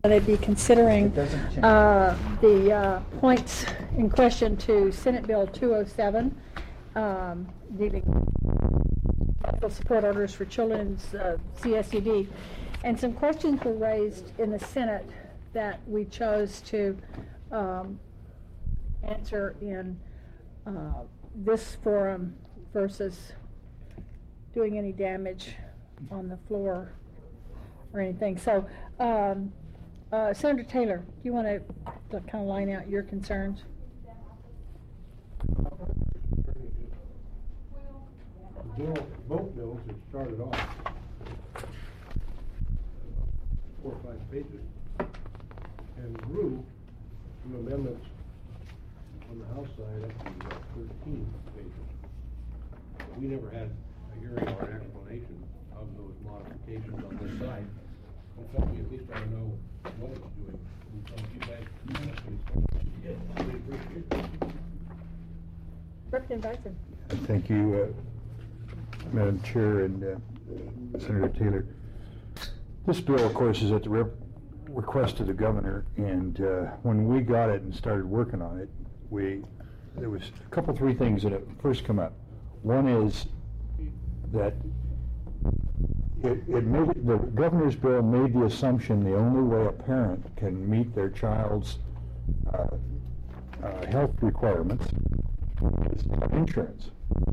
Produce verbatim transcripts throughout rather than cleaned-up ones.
They'd be considering uh, the uh, points in question to Senate Bill two oh seven, um, dealing with support orders for children's uh, C S E D. And some questions were raised in the Senate that we chose to um, answer in uh, this forum versus doing any damage on the floor or anything. So, um, uh, Senator Taylor, do you want to kind of line out your concerns? The bill, both bills have started off four or five pages and grew from amendments on the House side up to uh, thirteen pages. We never had a hearing or an explanation of those modifications on this side. I thought we at least ought to know what it's doing. And so if you guys I really appreciate it. Representative Bison. Thank you, uh, Madam Chair and uh, Senator Taylor. This bill, of course, is at the rep request of the governor, and uh, when we got it and started working on it, we there was a couple, three things that had first come up. One is that it, it made the governor's bill made the assumption the only way a parent can meet their child's uh, uh, health requirements is to have insurance.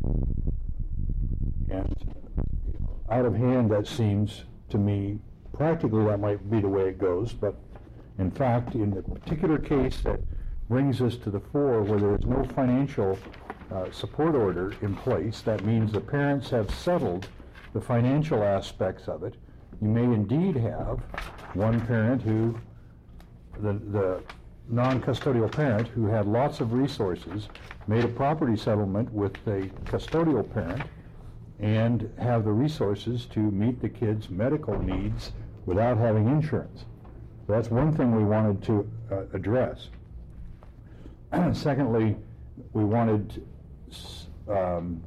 And out of hand, that seems to me, practically that might be the way it goes, but in fact, in the particular case that brings us to the fore where there is no financial uh, support order in place, that means the parents have settled the financial aspects of it. You may indeed have one parent who, the, the non-custodial parent who had lots of resources, made a property settlement with a custodial parent and have the resources to meet the kid's medical needs without having insurance. So that's one thing we wanted to uh, address. Secondly, we wanted um,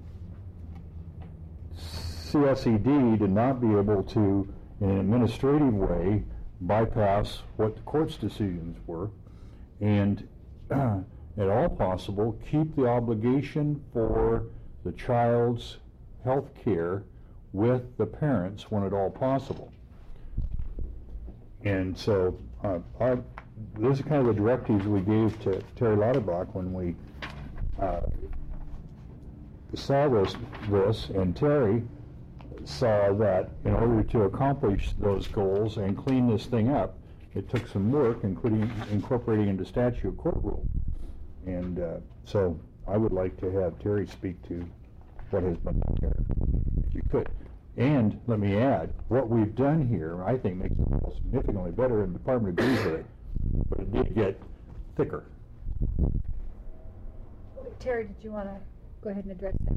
C S E D to not be able to, in an administrative way, bypass what the court's decisions were, and uh, at all possible, keep the obligation for the child's health care with the parents when at all possible. And so uh, our, this is kind of the directives we gave to Terry Lauterbach when we uh, saw this, this, and Terry saw that in order to accomplish those goals and clean this thing up, it took some work, including incorporating into statute court rule. And uh, so I would like to have Terry speak to what has been done here, if you could. And let me add, what we've done here, I think, makes it bill significantly better, and the department agrees with it, but it did get thicker. Terry, did you want to go ahead and address that?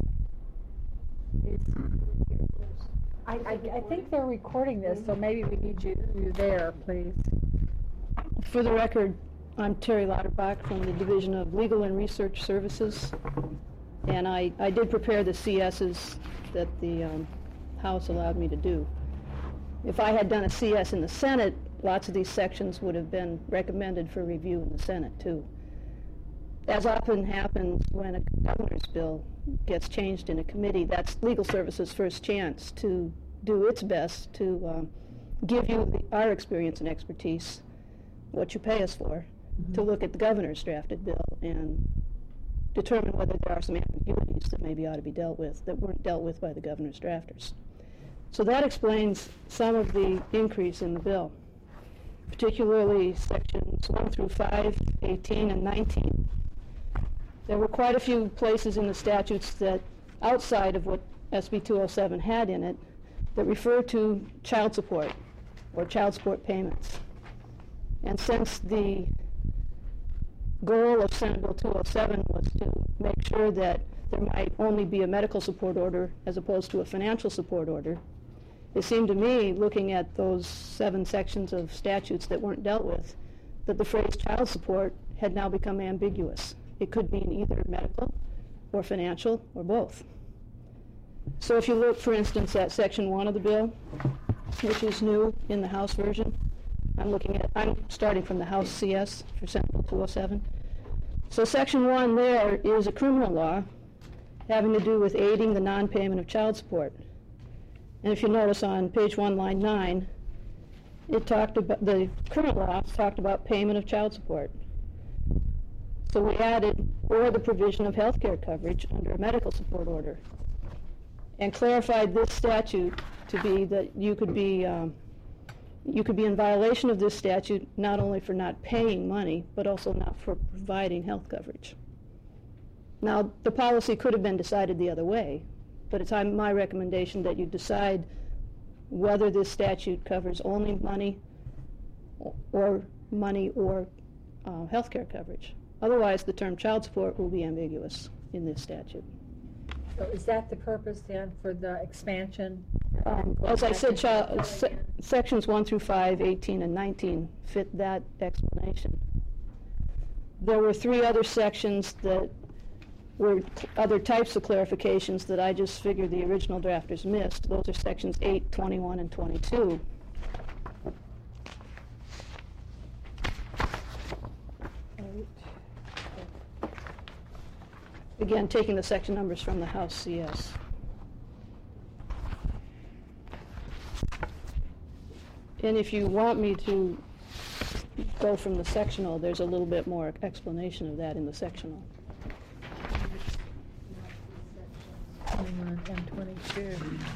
I, I, I think they're recording this, so maybe we need you, you there, please. For the record, I'm Terry Lauterbach from the Division of Legal and Research Services, and I, I did prepare the C S's that the um, House allowed me to do. If I had done a C S in the Senate, lots of these sections would have been recommended for review in the Senate, too. As often happens when a governor's bill gets changed in a committee, that's Legal Services' first chance to do its best to um, give you the, our experience and expertise, what you pay us for, mm-hmm. to look at the governor's drafted bill and determine whether there are some ambiguities that maybe ought to be dealt with that weren't dealt with by the governor's drafters. So that explains some of the increase in the bill, particularly sections one through five, eighteen, and nineteen. There were quite a few places in the statutes that, outside of what S B two oh seven had in it, that refer to child support or child support payments. And since the goal of Senate Bill two oh seven was to make sure that there might only be a medical support order as opposed to a financial support order, it seemed to me, looking at those seven sections of statutes that weren't dealt with, that the phrase child support had now become ambiguous. It could mean either medical or financial or both. So if you look, for instance, at section one of the bill, which is new in the House version, I'm looking at, I'm starting from the House C S for Senate Bill two oh seven. So section one there is a criminal law having to do with aiding the non-payment of child support. And if you notice on page one, line nine, it talked about, the criminal law talked about payment of child support. So we added, or the provision of health care coverage under a medical support order, and clarified this statute to be that you could be, um, you could be in violation of this statute not only for not paying money, but also not for providing health coverage. Now, the policy could have been decided the other way, but it's my recommendation that you decide whether this statute covers only money or money or uh, health care coverage. Otherwise, the term child support will be ambiguous in this statute. So is that the purpose then for the expansion? Um, as I said, child, se sections one through five, eighteen, and nineteen fit that explanation. There were three other sections that were other types of clarifications that I just figured the original drafters missed. Those are sections eight, twenty-one, and twenty-two. Again, taking the section numbers from the House C S. And if you want me to go from the sectional, there's a little bit more explanation of that in the sectional. twenty-one and twenty-two.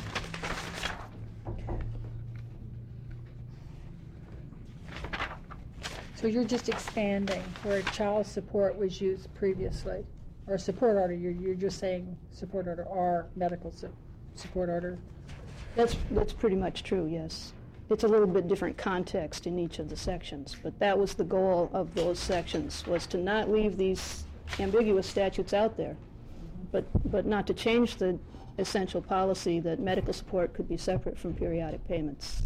So you're just expanding where child support was used previously, or support order, you're, you're just saying support order or medical su support order? That's, that's pretty much true, yes. It's a little bit different context in each of the sections, but that was the goal of those sections, was to not leave these ambiguous statutes out there, but, but not to change the essential policy that medical support could be separate from periodic payments.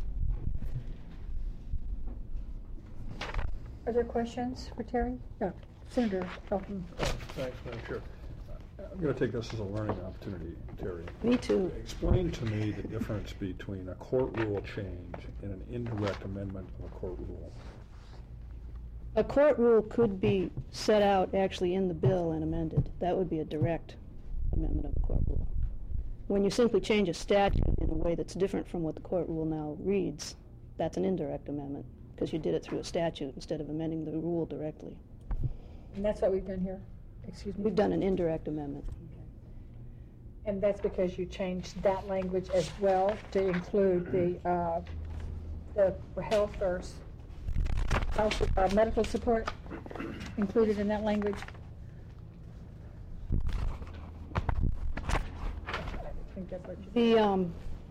Are there questions for Terry? No. Senator Elton. Thanks, Madam Chair. I'm going to take this as a learning opportunity, Terry. Me too. Explain to me the difference between a court rule change and an indirect amendment of a court rule. A court rule could be set out actually in the bill and amended. That would be a direct amendment of a court rule. When you simply change a statute in a way that's different from what the court rule now reads, that's an indirect amendment, because you did it through a statute instead of amending the rule directly. And that's what we've done here? Excuse me? We've done an indirect amendment. Okay. And that's because you changed that language as well to include the, uh, the health or s- health, uh, medical support included in that language? I think that's what you The, um,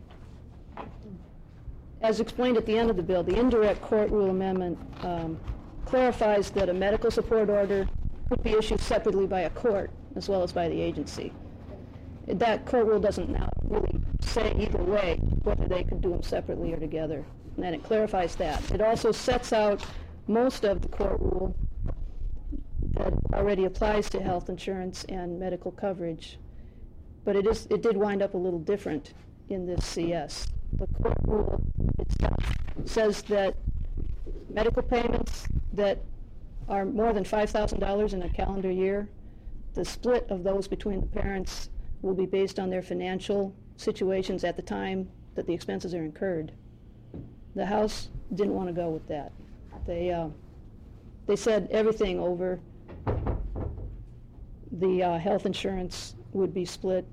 as explained at the end of the bill, the indirect court rule amendment um, clarifies that a medical support order could be issued separately by a court as well as by the agency. That court rule doesn't now really say either way whether they could do them separately or together, and then it clarifies that. It also sets out most of the court rule that already applies to health insurance and medical coverage, but it is it did wind up a little different in this C S. The court rule itself says that medical payments that are more than five thousand dollars in a calendar year, the split of those between the parents will be based on their financial situations at the time that the expenses are incurred. The House didn't want to go with that. They, uh, they said everything over the uh, health insurance would be split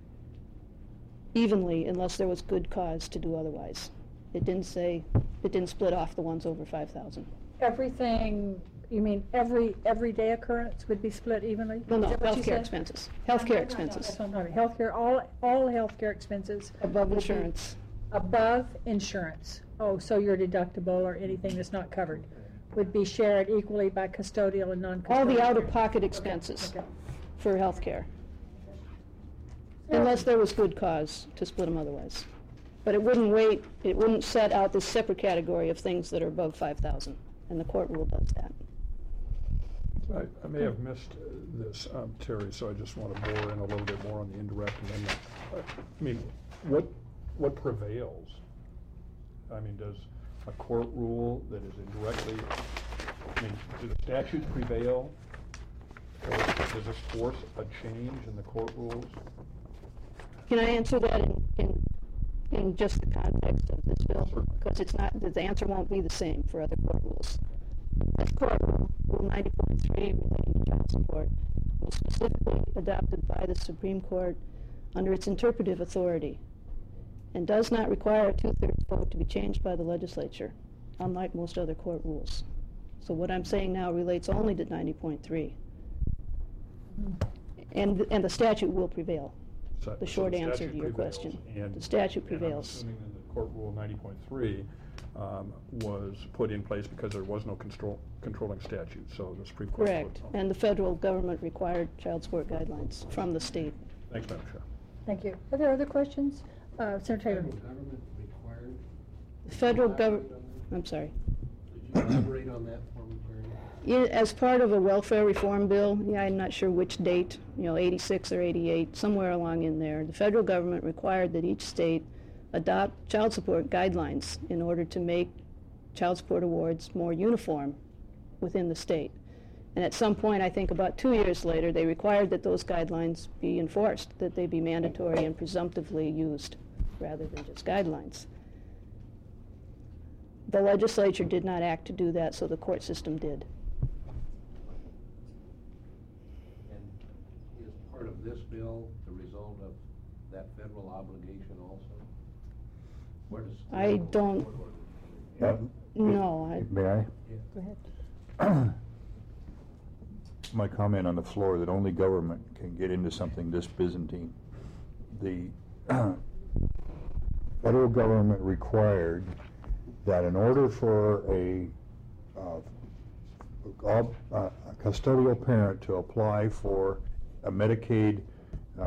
evenly unless there was good cause to do otherwise. It didn't say, it didn't split off the ones over five thousand. Everything, you mean every everyday occurrence would be split evenly? No, no, Is that what you healthcare said? expenses. Healthcare expenses That's what I'm talking about. Healthcare, all, all healthcare expenses. above would be insurance. Above insurance. Oh, so your deductible or anything that's not covered would be shared equally by custodial and non-custodial? All the out-of-pocket expenses Okay. for healthcare, unless there was good cause to split them otherwise. But it wouldn't wait, it wouldn't set out this separate category of things that are above five thousand, and the court rule does that. I, I may have missed uh, this, um, Terry, so I just want to bore in a little bit more on the indirect amendment. I mean, what, what prevails? I mean, does, a court rule that is directly, I mean, do the statutes prevail? Or does this force a change in the court rules? Can I answer that in, in, in just the context of this bill? Because it's not, the answer won't be the same for other court rules. This court rule, Rule ninety point three relating to child support, was specifically adopted by the Supreme Court under its interpretive authority and does not require a two-thirds vote to be changed by the legislature, unlike most other court rules. So what I'm saying now relates only to ninety point three. And, and the statute will prevail. So- The so short the answer statute to your prevails, question. and- The statute and I'm prevails. assuming that the court rule ninety point three um, was put in place because there was no control, controlling statute, so the Supreme Court. Correct. put- And the federal government required child support guidelines from the state. Thanks, Madam Chair. Thank you. Are there other questions? Uh, Senator Taylor? Federal government required? The federal Did you government, elaborate on that? I'm sorry. Did you elaborate on that for me, Terry? Yeah, as part of a welfare reform bill, yeah, I'm not sure which date, you know, eighty-six or eighty-eight, somewhere along in there, the federal government required that each state adopt child support guidelines in order to make child support awards more uniform within the state. And at some point, I think about two years later, they required that those guidelines be enforced, that they be mandatory and presumptively used rather than just guidelines. The legislature did not act to do that, so the court system did. And is part of this bill the result of that federal obligation also? Where does? I don't- Yeah. No, I, May I? Go ahead. My comment on the floor that only government can get into something this Byzantine. The federal government required that in order for a, uh, ob- uh, a custodial parent to apply for a Medicaid uh,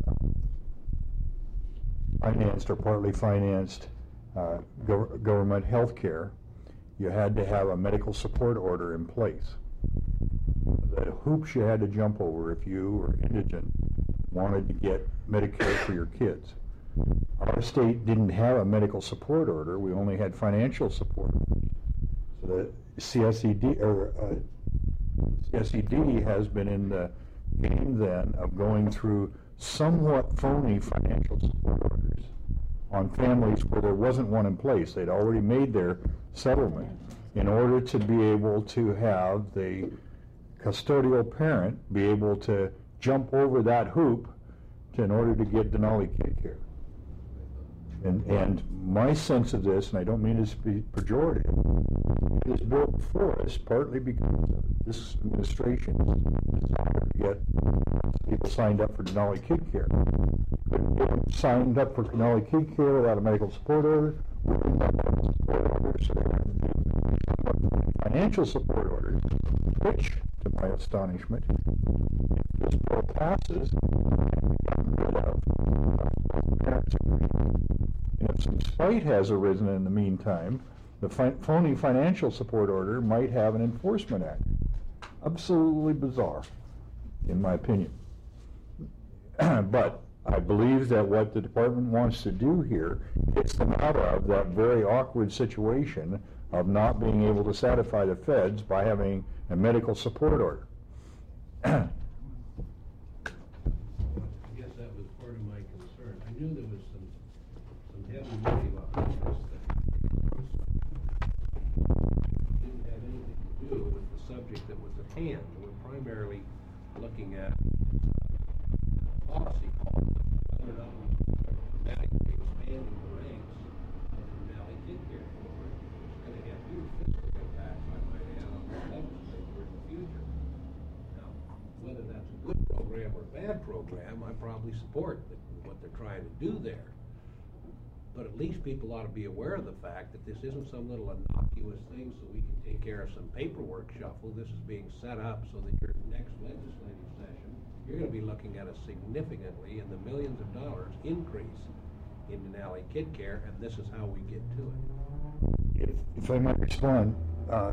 financed or partly financed uh, gov- government health care, you had to have a medical support order in place. The hoops you had to jump over if you were indigent wanted to get Medicare for your kids. Our state didn't have a medical support order. We only had financial support. So the C S E D or uh, C S E D has been in the game then of going through somewhat phony financial support orders on families where there wasn't one in place. They'd already made their settlement in order to be able to have the custodial parent be able to jump over that hoop to, in order to get Denali kid care. And, and my sense of this, and I don't mean this to be pejorative, is built before us partly because of this administration's desire to get people signed up for Denali kid care. Couldn't get them signed up for Denali kid care without a medical support order. We didn't have medical support orders, so they had to do financial support orders, which, to my astonishment, if this bill passes, gotten rid of uh, parents' agreement. And if some spite has arisen in the meantime, the fi- phony financial support order might have an enforcement act. Absolutely bizarre, in my opinion. But I believe that what the department wants to do here gets them out of that very awkward situation of not being able to satisfy the feds by having a medical support order. I guess that was part of my concern. I knew there was some, some heavy lifting on this that didn't have anything to do with the subject that was at hand. We're primarily looking at policy called whether or not we dramatically expanding the ranks of the Valley Kid Care Program. It's going to have huge fiscal impacts, I might add, on the legislature in the future. Now, whether that's a good program or a bad program, I probably support the, what they're trying to do there. But at least people ought to be aware of the fact that this isn't some little innocuous thing so we can take care of some paperwork shuffle. This is being set up so that your next legislative session, you're going to be looking at a significantly, in the millions of dollars, increase in Denali Kid Care, and this is how we get to it. If, if I might respond, uh,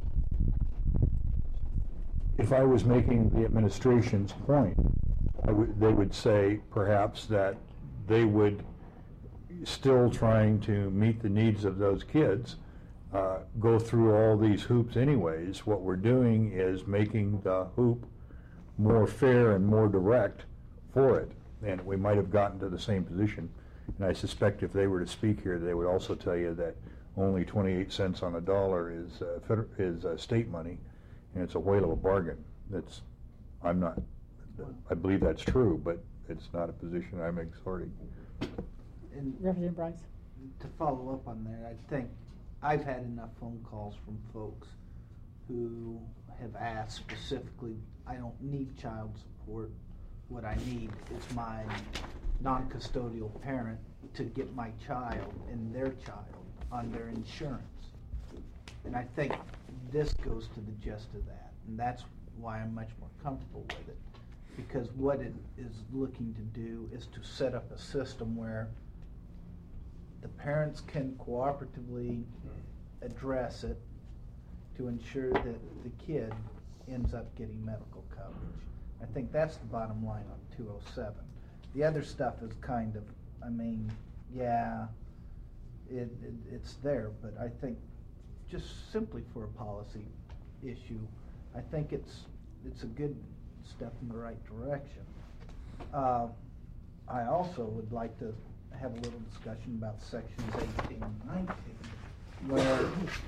if I was making the administration's point, I would, they would say perhaps that they would still trying to meet the needs of those kids uh, go through all these hoops anyways. What we're doing is making the hoop more fair and more direct for it. And we might have gotten to the same position. And I suspect if they were to speak here, they would also tell you that only twenty-eight cents on a dollar is uh, feder- is uh, state money, and it's a whale of a bargain. That's, I'm not, I believe that's true, but it's not a position I'm exhorting. And Representative Bryce. to follow up on that, I think I've had enough phone calls from folks who have asked specifically, I don't need child support. What I need is my non-custodial parent to get my child and their child on their insurance. And I think this goes to the gist of that, and that's why I'm much more comfortable with it. Because what it is looking to do is to set up a system where the parents can cooperatively address it to ensure that the kid ends up getting medical coverage. I think that's the bottom line on two oh seven. The other stuff is kind of, I mean, yeah, it, it it's there, but I think just simply for a policy issue, I think it's it's a good step in the right direction. Uh, I also would like to have a little discussion about sections eighteen and nineteen, where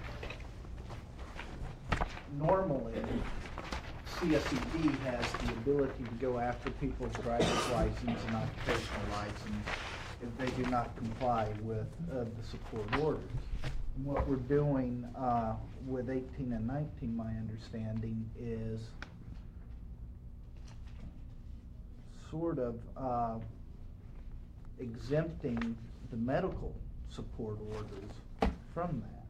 normally C S E D has the ability to go after people's driver's license and occupational license if they do not comply with uh, the support orders. And what we're doing uh, with eighteen and nineteen, my understanding, is sort of uh, exempting the medical support orders from that,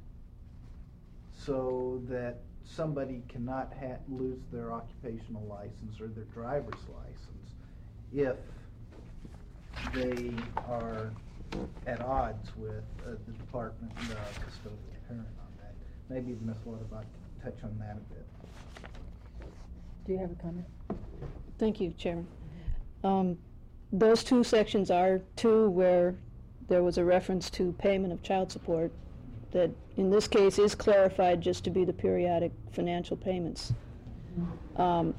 so that somebody cannot ha lose their occupational license or their driver's license if they are at odds with uh, the department and the custodial parent on that. Maybe Miz Lauterbach can touch on that a bit. Do you have a comment? Thank you, Chairman. Um, those two sections are two where there was a reference to payment of child support that in this case is clarified just to be the periodic financial payments. Um,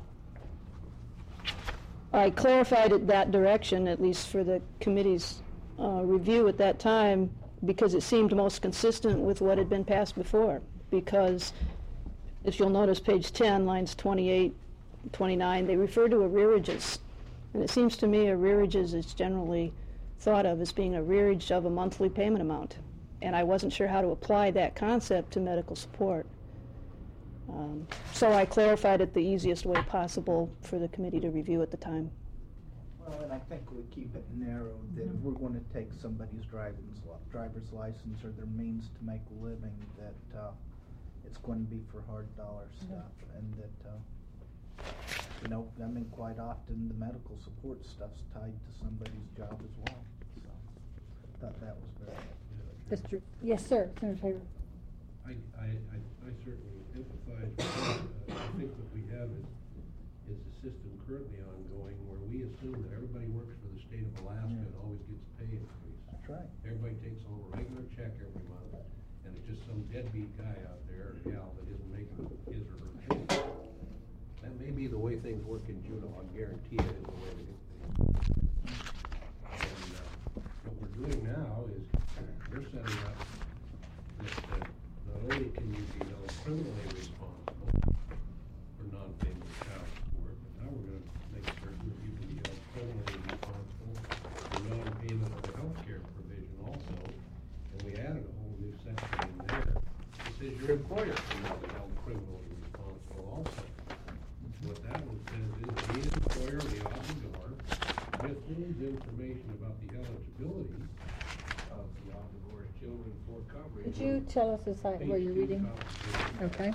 I clarified it that direction, at least for the committee's uh, review at that time, because it seemed most consistent with what had been passed before. Because if you'll notice page ten, lines twenty-eight, twenty-nine, they refer to arrearages. And it seems to me arrearages is generally thought of as being arrearage of a monthly payment amount. And I wasn't sure how to apply that concept to medical support. Um, so I clarified it the easiest way possible for the committee to review at the time. Well, and I think we keep it narrow, that if we're going to take somebody's driver's, driver's license or their means to make a living, that uh, it's going to be for hard dollar stuff, and that, uh, you know, I mean, quite often the medical support stuff's tied to somebody's job as well. So I thought that was very Mister Yes, sir, Senator Tabor. I, I, I I certainly empathize with that. Uh, I think what we have is, is a system currently ongoing where we assume that everybody works for the state of Alaska Yeah. and always gets a pay increase. That's right. Everybody takes home a regular check every month, and it's just some deadbeat guy out there or gal that isn't making his or her pay. That may be the way things work in Juneau. I guarantee it is the way they do things. And uh, what we're doing now is we're setting up that uh, not only can you be held criminally responsible for non-payment of child support, but now we're going to make certain that you can be held criminally responsible for non-payment of the health care provision also. And we added a whole new section in there that says your employer can now be held criminally responsible also. What that one says is the employer, the obligor, withholds information about the eligibility of the obligor's children for coverage. Could you tell us the site where you're reading? Okay.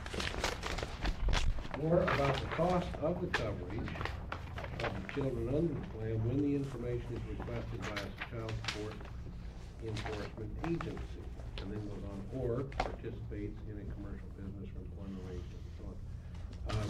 Or about the cost of the coverage of the children under the plan when the information is requested by a child support enforcement agency. And then goes on, or participates in a commercial business or employment arrangement and so on. Um,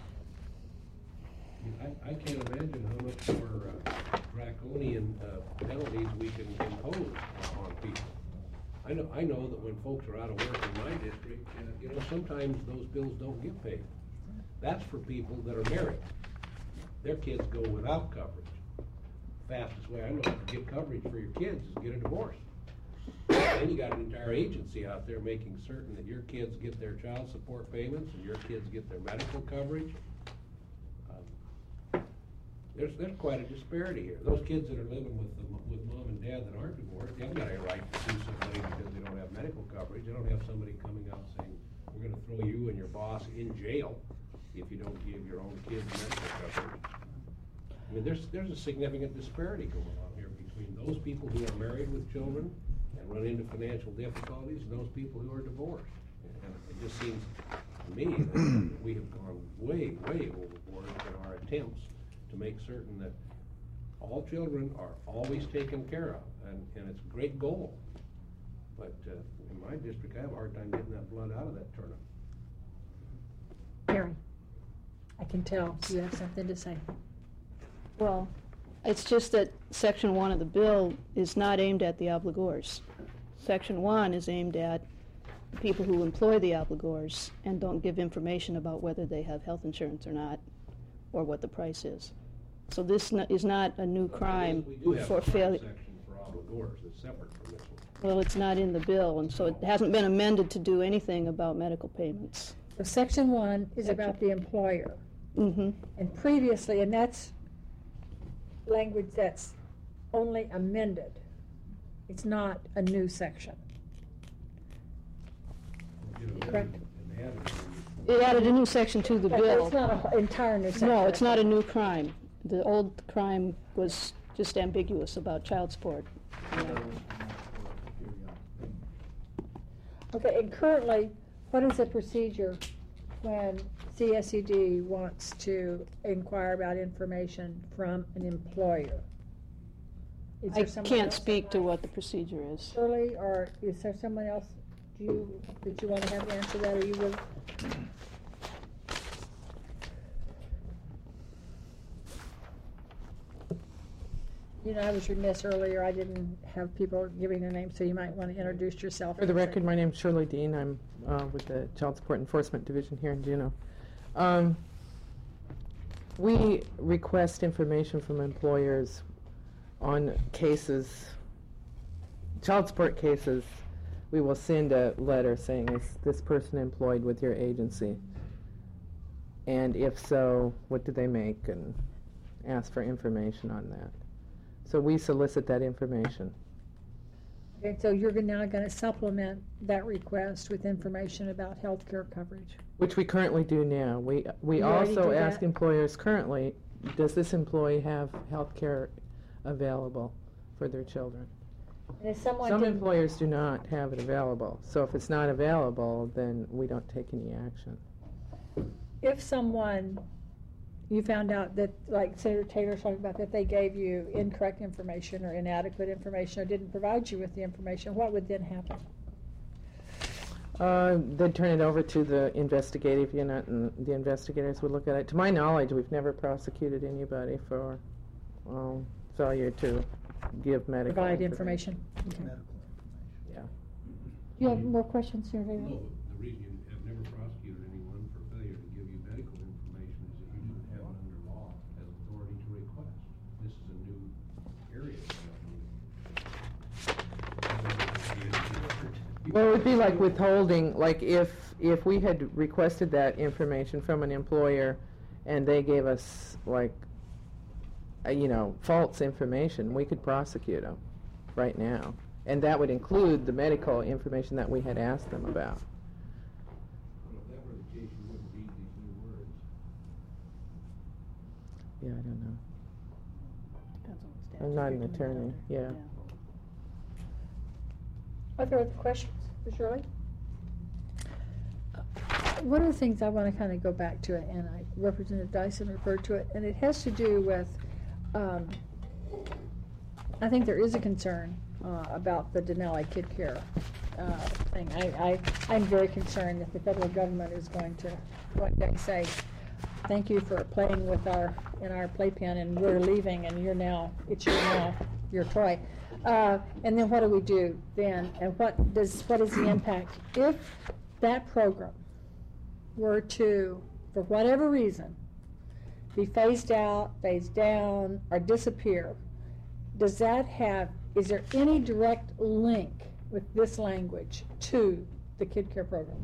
I, I can't imagine how much more uh, draconian uh, penalties we can impose on people. I know, I know that when folks are out of work in my district, uh, you know, sometimes those bills don't get paid. That's for people that are married. Their kids go without coverage. Fastest way I know to get coverage for your kids is get a divorce. Then you got an entire agency out there making certain that your kids get their child support payments and your kids get their medical coverage. Um, There's, there's quite a disparity here. Those kids that are living with, the, with mom and dad that aren't divorced, they haven't got a right to sue somebody because they don't have medical coverage. They don't have somebody coming out saying, we're gonna throw you and your boss in jail if you don't give your own kids medical coverage. I mean, there's, there's a significant disparity going on here between those people who are married with children and run into financial difficulties and those people who are divorced. And it just seems to me that we have gone way, way overboard in our attempts to make certain that all children are always taken care of, and, and it's a great goal. But uh, in my district, I have a hard time getting that blood out of that turnip. Karen, I can tell you have something to say. Well, it's just that section one of the bill is not aimed at the obligors. Section one is aimed at people who employ the obligors and don't give information about whether they have health insurance or not, or what the price is. So this n- is not a new crime We do have for a crime failure. section for obligors that's separate from this one. Well, it's not in the bill, and so it hasn't been amended to do anything about medical payments. So section one is Section- about the employer. Mm-hmm. And previously, and that's language that's only amended. It's not a new section. You know, Correct. And they added It added a new section to the But bill. It's not an entire new section. No, it's not a new crime. The old crime was just ambiguous about child support. Okay, and currently, what is the procedure when C S E D wants to inquire about information from an employer? Is I there someone can't else? speak to what the procedure is. Shirley, or is there someone else, do you, that you want to have answer that, or you will? You know, I was remiss earlier, I didn't have people giving their names, so you might want to introduce yourself. For the record, my name's Shirley Dean. I'm uh, with the Child Support Enforcement Division here in Juneau. Um, we request information from employers on cases, child support cases. We will send a letter saying, is this person employed with your agency? And if so, what do they make? And ask for information on that. So we solicit that information. Okay, so you're now going to supplement that request with information about health care coverage. Which we currently do now. We, we You already also do ask that? employers currently, does this employee have health care available for their children? And if someone Some didn't- employers do not have it available. So if it's not available, then we don't take any action. if someone, you found out that, like Senator Taylor's talking about, that they gave you incorrect information or inadequate information or didn't provide you with the information, what would then happen? Uh, they'd turn it over to the investigative unit, and the investigators would look at it. To my knowledge, we've never prosecuted anybody for um, failure to give medical Provide information? Okay. Medical information. Yeah. You have more questions, Senator Taylor? No, the reason you have never prosecuted anyone for failure to give you medical information is that you didn't have it under law as authority to request. This is a new area. Well, it would be like withholding, like if, if we had requested that information from an employer and they gave us, like, uh, you know, false information, we could prosecute them right now. And that would include the medical information that we had asked them about. Well, if that were the case, you wouldn't read these new words. Yeah, I don't know. Depends on the statute. I'm not an you're coming attorney, under. yeah. Are there other questions for Shirley? One of the things I want to kind of go back to, and I, Representative Dyson referred to it, and it has to do with, um, I think there is a concern uh, about the Denali Kid Care uh, thing. I, I, I'm very concerned that the federal government is going to one day say, thank you for playing with our, in our playpen, and we're leaving, and you're now, it's your now, your toy. Uh, and then what do we do then? And what does, what is the impact? If that program were to, for whatever reason, be phased out, phased down, or disappear, does that have, is there any direct link with this language to the Kid Care program?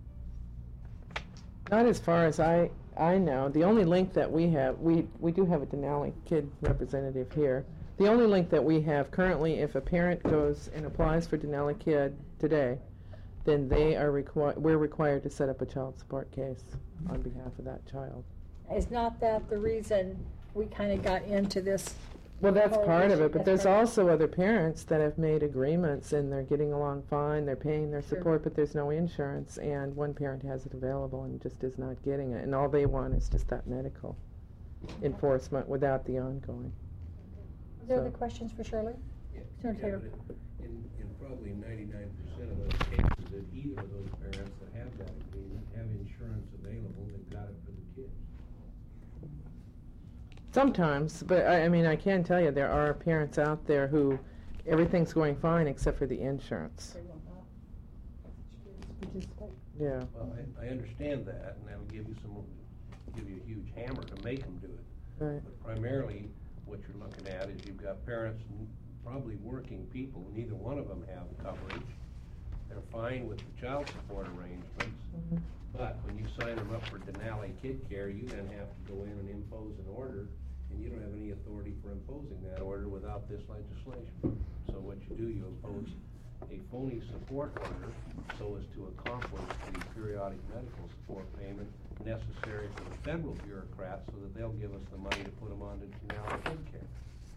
Not as far as I, I know. The only link that we have, we, we do have a Denali Kid representative here. The only link that we have currently, if a parent goes and applies for Denali Kid today, then they are required, we're required to set up a child support case on behalf of that child. Is not that the reason we kind of got into this? Well, that's whole part of issue? it, but That's there's part of it. also other parents that have made agreements and they're getting along fine, they're paying their Sure. support, but there's no insurance, and one parent has it available and just is not getting it, and all they want is just that medical enforcement without the ongoing. Are there So- other questions for Shirley? Yeah, Senator Taylor. but In, in probably ninety-nine percent of those cases, that either of those parents that have that agreement have insurance available, they've got it for the kids. Sometimes, but I, I mean, I can tell you, there are parents out there who everything's going fine except for the insurance. Yeah. Well, I, I understand that, and that'll give you some, give you a huge hammer to make them do it. Right. But primarily, what you're looking at is you've got parents, and probably working people, neither one of them have coverage. They're fine with the child support arrangements, Mhm. but when you sign them up for Denali Kid Care, you then have to go in and impose an order, and you don't have any authority for imposing that order without this legislation. So what you do, you impose a phony support order so as to accomplish the periodic medical support payment necessary for the federal bureaucrats so that they'll give us the money to put them on to Denali Kid Care.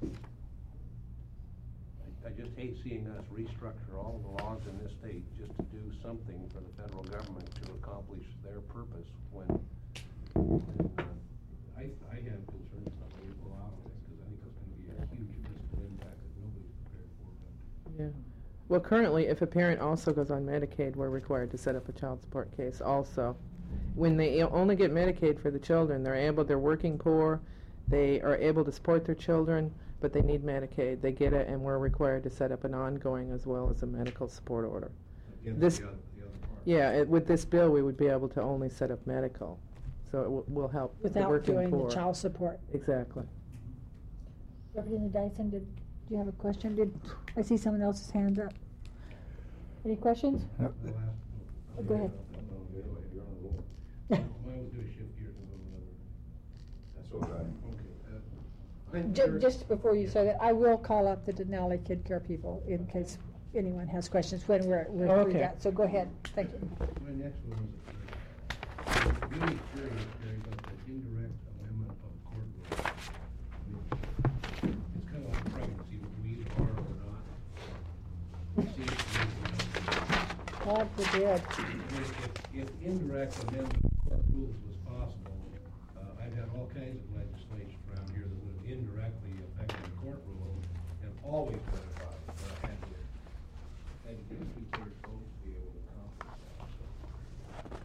I, I just hate seeing us restructure all of the laws in this state just to do something for the federal government to accomplish their purpose when, when uh, I, I have concerns about when we go out on this, because I think it's gonna be a huge fiscal impact that nobody's prepared for. But Yeah. Well, currently, if a parent also goes on Medicaid, we're required to set up a child support case also. When they only get Medicaid for the children, they're able, they're working poor, they are able to support their children, but they need Medicaid. They get it, and we're required to set up an ongoing as well as a medical support order. against This- the other, the other part. Yeah, it, with this bill, we would be able to only set up medical, so it w- will help the Without working doing poor. the child support. Exactly. Representative Dyson, did, do you have a question? Did, I see someone else's hand up. Any questions? Yep. The last- Oh, go ahead. No, no, no, go ahead, you're on the roll. Why don't we do a shift gears and go to another? That's all right. Okay. uh, I'm Ju- curious- Just before you say that, I will call up the Denali Kid Care people in case anyone has questions when we're, we're through Okay. that. So go ahead, thank you. My next one is, uh, I'm really curious, Gary, about the indirect amendment of court rules. I mean, it's kind of like pregnancy, whether we either are or not. It seems to me that, God forbid. I mean, if, if indirect amendment of court rules was possible, uh, I've had all kinds of legislation around here that would have indirectly affected the court rule and always been a problem, but I had to, had to get a two-thirds vote to be able to accomplish that, so.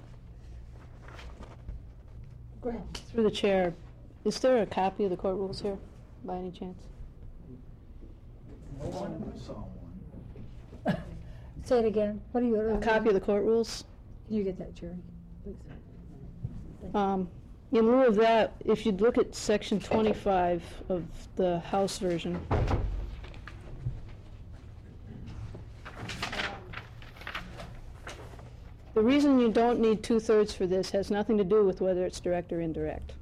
Go ahead. Through the chair, is there a copy of the court rules here, by any chance? I saw one. Say it again. What do you? A copy of the court rules? Can you get that, Jerry, please? Um, In lieu of that, if you'd look at section twenty-five of the House version, the reason you don't need two-thirds for this has nothing to do with whether it's direct or indirect.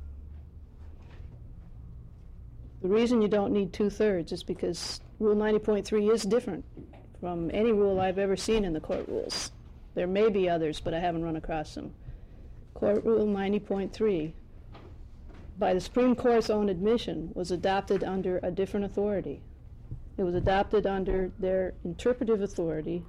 The reason you don't need two-thirds is because Rule ninety point three is different from any rule I've ever seen in the court rules. There may be others, but I haven't run across them. Court Rule ninety point three, by the Supreme Court's own admission, was adopted under a different authority. It was adopted under their interpretive authority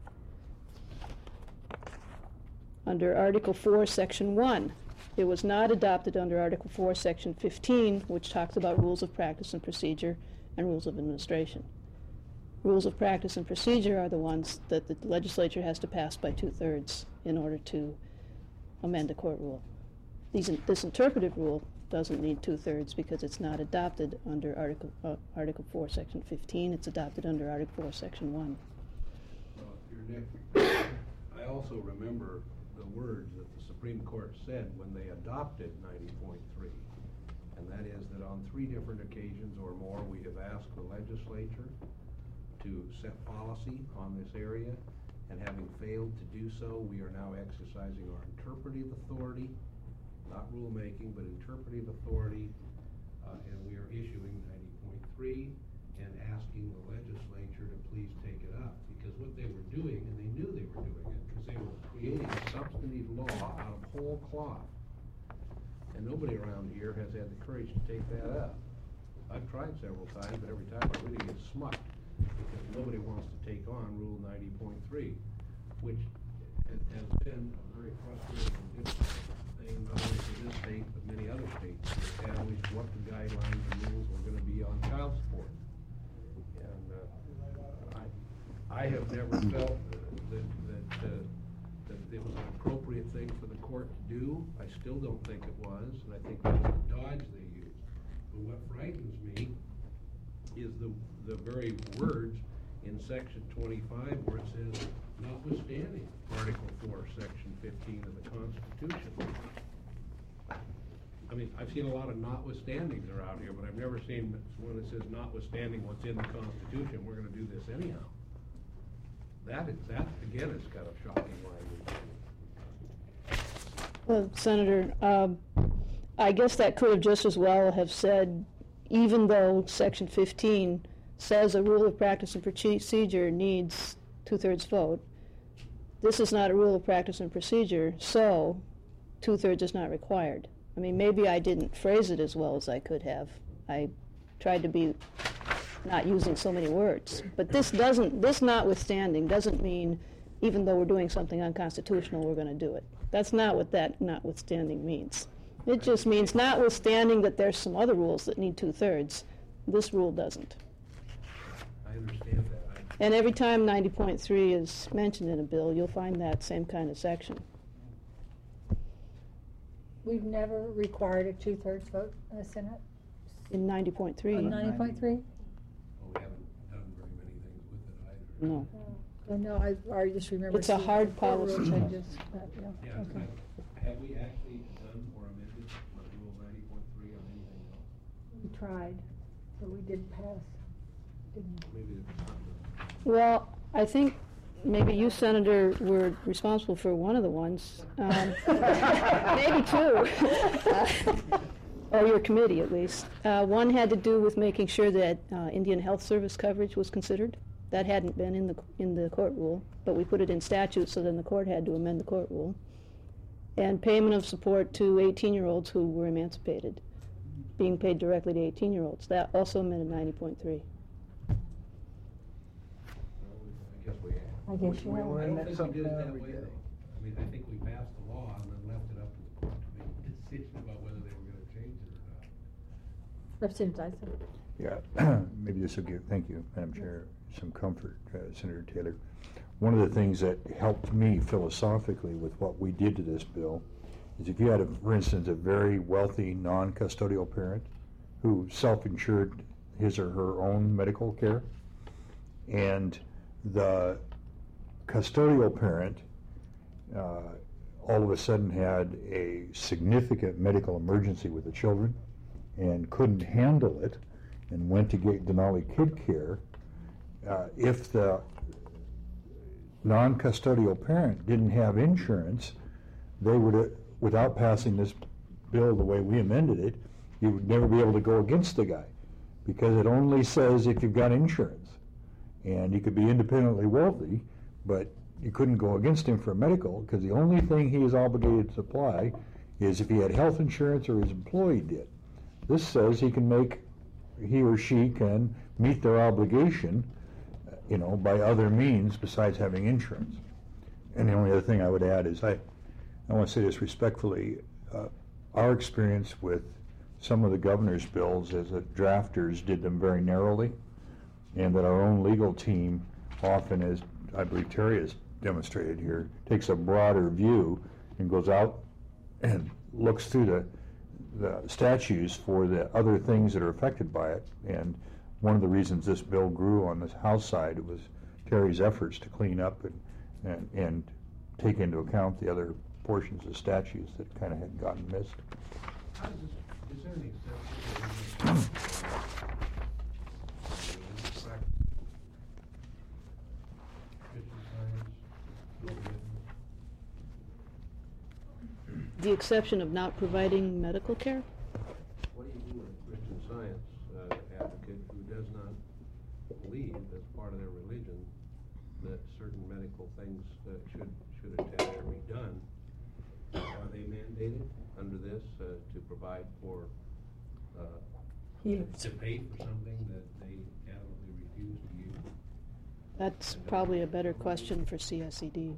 under Article four, Section one. It was not adopted under Article four, Section fifteen, which talks about rules of practice and procedure and rules of administration. Rules of practice and procedure are the ones that the legislature has to pass by two-thirds in order to amend a court rule. These, this interpretive rule doesn't need two-thirds because it's not adopted under Article, uh, Article four, Section fifteen. It's adopted under Article four, Section one. Well, your Nick, I also remember the words that the Supreme Court said when they adopted ninety point three. And that is that on three different occasions or more, we have asked the legislature to set policy on this area. And having failed to do so, we are now exercising our interpretive authority, not rulemaking, but interpretive authority, uh, and we are issuing ninety point three and asking the legislature to please take it up. Because what they were doing, and they knew they were doing it, because they were creating a substantive law out of whole cloth. And nobody around here has had the courage to take that up. I've tried several times, but every time I really get smucked, because nobody wants to take on Rule ninety point three, which has, has been a very frustrating and difficult thing, not only for this state, but many other states, to establish what the guidelines and rules are going to be on child support. And uh, I, I have never felt that, that, uh, that it was an appropriate thing for the court to do. I still don't think it was, and I think that's the dodge they used. But what frightens me is the the very words in section twenty-five where it says, notwithstanding Article four, section fifteen of the Constitution. I mean, I've seen a lot of notwithstandings around here, but I've never seen one that says, notwithstanding what's in the Constitution, we're gonna do this anyhow. That is, that again is kind of shocking language. Well, Senator, um, I guess that could have just as well have said, even though Section fifteen says a rule of practice and procedure needs two-thirds vote, this is not a rule of practice and procedure, so two-thirds is not required. I mean, maybe I didn't phrase it as well as I could have. I tried to be not using so many words. But this doesn't, this notwithstanding doesn't mean even though we're doing something unconstitutional, we're going to do it. That's not what that notwithstanding means. It just means notwithstanding that there's some other rules that need two-thirds, this rule doesn't. I understand that. I, And every time ninety point three is mentioned in a bill, you'll find that same kind of section. We've never required a two-thirds vote in the Senate In ninety point three, on ninety point three? well, we haven't done very many things with it either. no. Oh, no, I, I just remember. It's a seeing hard court rule policy. changes, but, yeah, Yeah, okay. I- have we actually done or amended Rule ninety point three on anything else? We tried, but we didn't pass, didn't we? Maybe it's not. Well, I think maybe you, Senator, were responsible for one of the ones. Um, maybe two. Uh, or your committee, at least. Uh, one had to do with making sure that uh, Indian Health Service coverage was considered. That hadn't been in the in the court rule, but we put it in statute, so then the court had to amend the court rule. And payment of support to eighteen-year-olds who were emancipated, being paid directly to eighteen-year-olds. That also amended ninety point three. Well, we- I guess we have. I guess you We- have. we- I don't that's think we something did it that that we way, do. though. I mean, I think we passed the law and then left it up to the court to make a decision about whether they were gonna change it or not. Representative Dyson. Yeah, maybe this will give, thank you, Madam Chair, some comfort, uh, Senator Taylor. One of the things that helped me philosophically with what we did to this bill is if you had, a, for instance, a very wealthy non-custodial parent who self-insured his or her own medical care, and the custodial parent uh, all of a sudden had a significant medical emergency with the children and couldn't handle it and went to get Denali Kid Care, uh, if the non-custodial parent didn't have insurance, they would, without passing this bill the way we amended it, you would never be able to go against the guy, because it only says if you've got insurance. And you could be independently wealthy, but you couldn't go against him for medical, because the only thing he is obligated to supply is if he had health insurance or his employee did. This says he can make, he or she can meet their obligation, you know, by other means besides having insurance. And the only other thing I would add is, I, I want to say this respectfully, uh, our experience with some of the governor's bills is that drafters did them very narrowly, and that our own legal team often, as I believe Terry has demonstrated here, takes a broader view and goes out and looks through the the statutes for the other things that are affected by it. And one of the reasons this bill grew on the House side was Terry's efforts to clean up and, and, and take into account the other portions of statutes that kind of had gotten missed. How does this, is there any exception? The exception of not providing medical care? What do you do with a Christian Science uh, advocate who does not believe, as part of their religion, that certain medical things uh, should should attach or be done? Are they mandated under this uh, to provide for uh, to pay for something that they adamantly refuse to use? That's probably a better question for C S E D.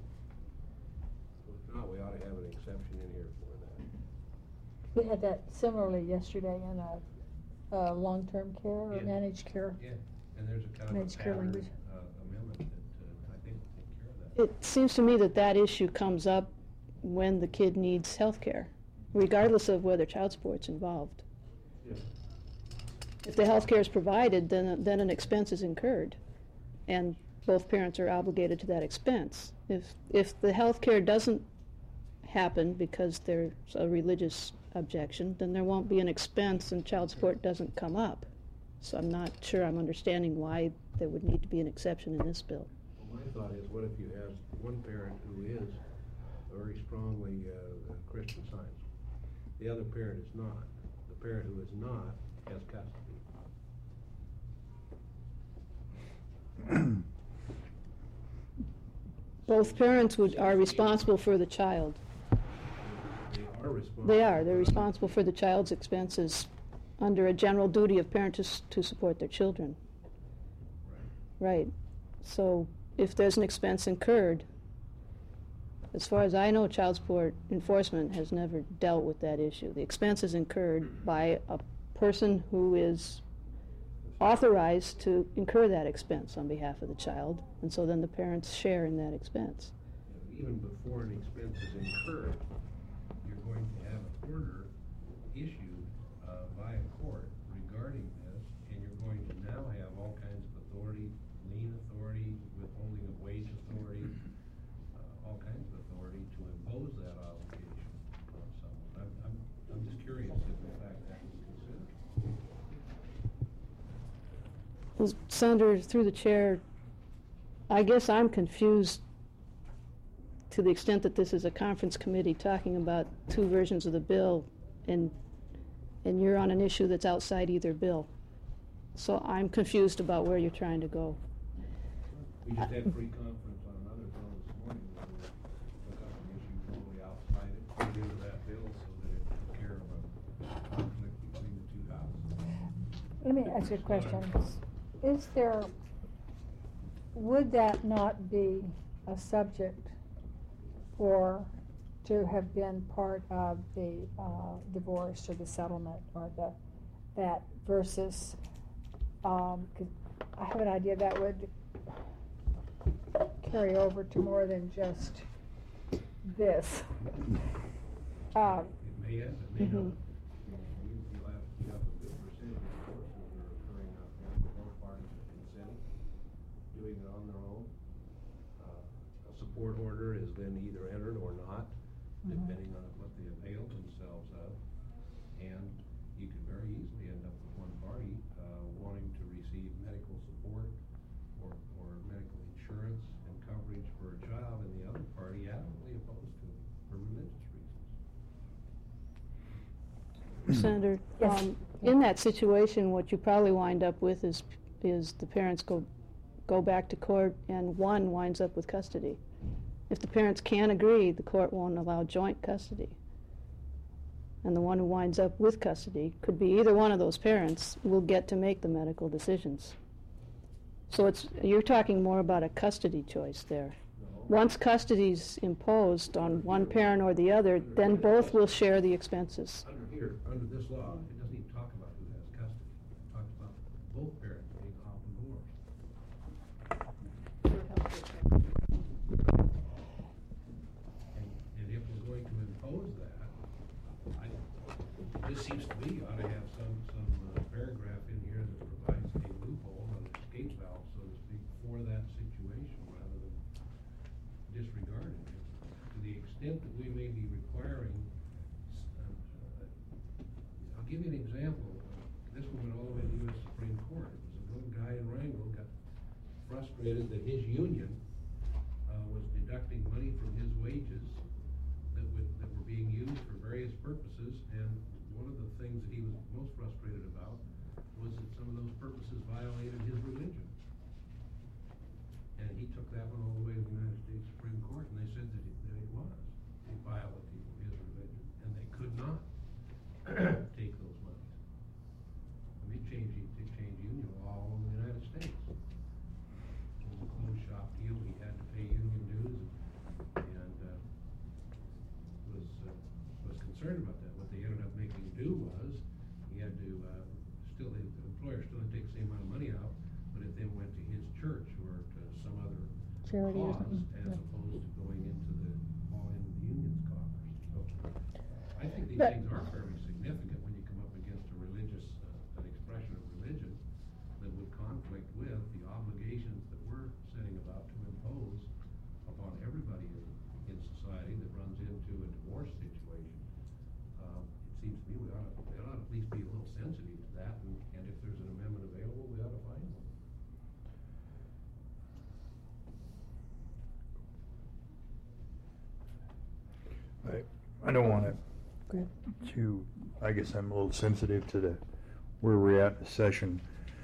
If not, we ought to have an exception in here for that. We had that similarly yesterday in a, uh, long-term care or Yeah. managed care. Yeah, and there's a kind of a Managed care pattern language. uh, amendment that uh, I think will take care of that. It seems to me that that issue comes up when the kid needs health care, regardless of whether child support's involved. Yeah. If the health care is provided, then, then an expense is incurred, and both parents are obligated to that expense. If, if the health care doesn't happen because there's a religious objection, then there won't be an expense and child support doesn't come up. So I'm not sure I'm understanding why there would need to be an exception in this bill. Well, my thought is, what if you have one parent who is very strongly uh, Christian Science? The other parent is not. The parent who is not has custody. Both parents would, are responsible for the child. They are responsible. They are. They're responsible for the child's expenses under a general duty of parents to, s- to support their children. Right. Right. So if there's an expense incurred, as far as I know, child support enforcement has never dealt with that issue. The expense is incurred by a person who is authorized to incur that expense on behalf of the child, and so then the parents share in that expense. Even before an expense is incurred, you're going to have an order issued uh, by a court regarding this, and you're going to now have all kinds of authority, lien authority, withholding of wage authority, uh, all kinds of authority to impose that obligation on someone. I'm, I'm, I'm just curious if in fact that was considered. Well, Senator, through the chair, I guess I'm confused to the extent that this is a conference committee talking about two versions of the bill, and and you're on an issue that's outside either bill. So I'm confused about where you're trying to go. We just had pre-conference on another bill this morning where we took up an issue totally outside it, put into that bill so that it took care of a conflict between the two houses. Let me ask you a question. Is there, would that not be a subject for, to have been part of the uh, divorce or the settlement or the, that versus, um, 'cause I have an idea that would carry over to more than just this. Um, It may have, it may Mhm. not. You, you have, you have a good percentage of divorces that are occurring out there where both parties are consenting, doing it on their own. Uh, A support order is then either entered or not, Mhm. depending on what they avail themselves of. And you could very easily end up with one party uh, wanting to receive medical support or, or medical insurance and coverage for a child, and the other party adamantly opposed to it for religious reasons. Senator, Yes. um, in that situation, what you probably wind up with is is the parents go go back to court and one winds up with custody. If the parents can't agree, the court won't allow joint custody. And the one who winds up with custody could be either one of those parents will get to make the medical decisions. So it's you're talking more about a custody choice there. No. Once custody's imposed on one parent or the other, then both will share the expenses. Under here, under this law, it doesn't even talk about who has custody. It talks about both parents being often divorced. And, and if we're going to impose that, I, just seems to me you ought to have some, some uh, paragraph in here that provides a loophole, an escape valve, so to speak, for that situation, rather than disregard it. To the extent that we may be requiring, uh, uh, I'll give you an example. This one went all the way to the U S Supreme Court. It was a little guy in Wrangell got frustrated that his union uh, was deducting money from his wages that would, that were being used for various purposes, and one of the things that he was most frustrated about was that some of those purposes violated his religion. And he took that one all the way to the United States Supreme Court, and they said that it, that it was a violation of his religion, and they could not take those monies. I mean, change, they changed union law all over the United States. It was a closed shop deal, he had to pay union dues, and uh, was uh, was concerned about that. What they ended up making him do was, he had to, uh, still, the employer still had to take the same amount of money out, but it then went to his church or to some other Charity or cause, something, as yeah. opposed to going into the, all into the union's coffers. So, I think these But- things are fairly significant when you come up against a religious, uh, an expression of religion that would conflict with the obligations that we're setting about to impose upon everybody in, in society that runs into a divorce situation. Um, it seems to me we ought to, we ought to at least be a little sensitive to that, and, and if there's an amendment available, we ought to find one. I, I don't want Go ahead. to, to, I guess I'm a little sensitive to the, where we're at in the session.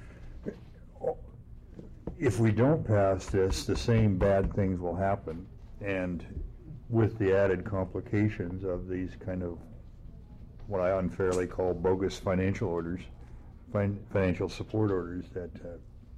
If we don't pass this, the same bad things will happen, and with the added complications of these kind of, what I unfairly call bogus financial orders, fin- financial support orders that, uh,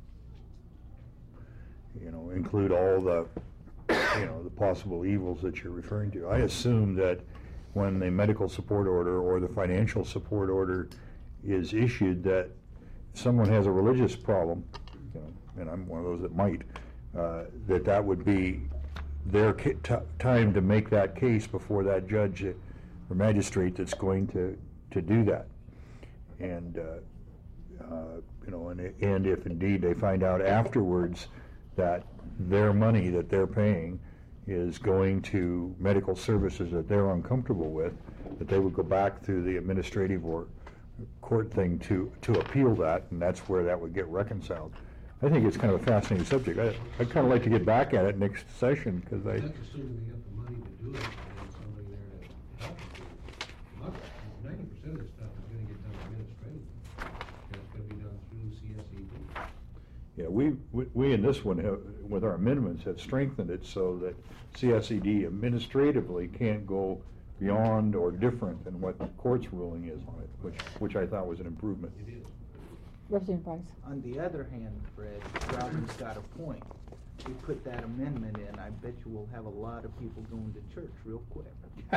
you know, include all the, you know, the possible evils that you're referring to. I assume that when the medical support order or the financial support order is issued, that if someone has a religious problem, you know, and I'm one of those that might, uh, that that would be their ca- t- time to make that case before that judge or magistrate that's going to, to do that. And, uh, uh, you know, and, and if indeed they find out afterwards that their money that they're paying is going to medical services that they're uncomfortable with, that they would go back through the administrative or court thing to, to appeal that, and that's where that would get reconciled. I think it's kind of a fascinating subject. I, I'd kind of like to get back at it next session, because I... That's assuming they have the money to do it, and somebody there to help them. Ninety percent of this stuff is gonna get done administratively, and it's gonna be done through C S E D. Yeah, we, we, we in this one, have, with our amendments, have strengthened it so that C S E D administratively can't go beyond or different than what the court's ruling is on it, which, which I thought was an improvement. It is. Representative Price. On the other hand, Fred, Robin's got a point. We put that amendment in, I bet you we'll have a lot of people going to church real quick.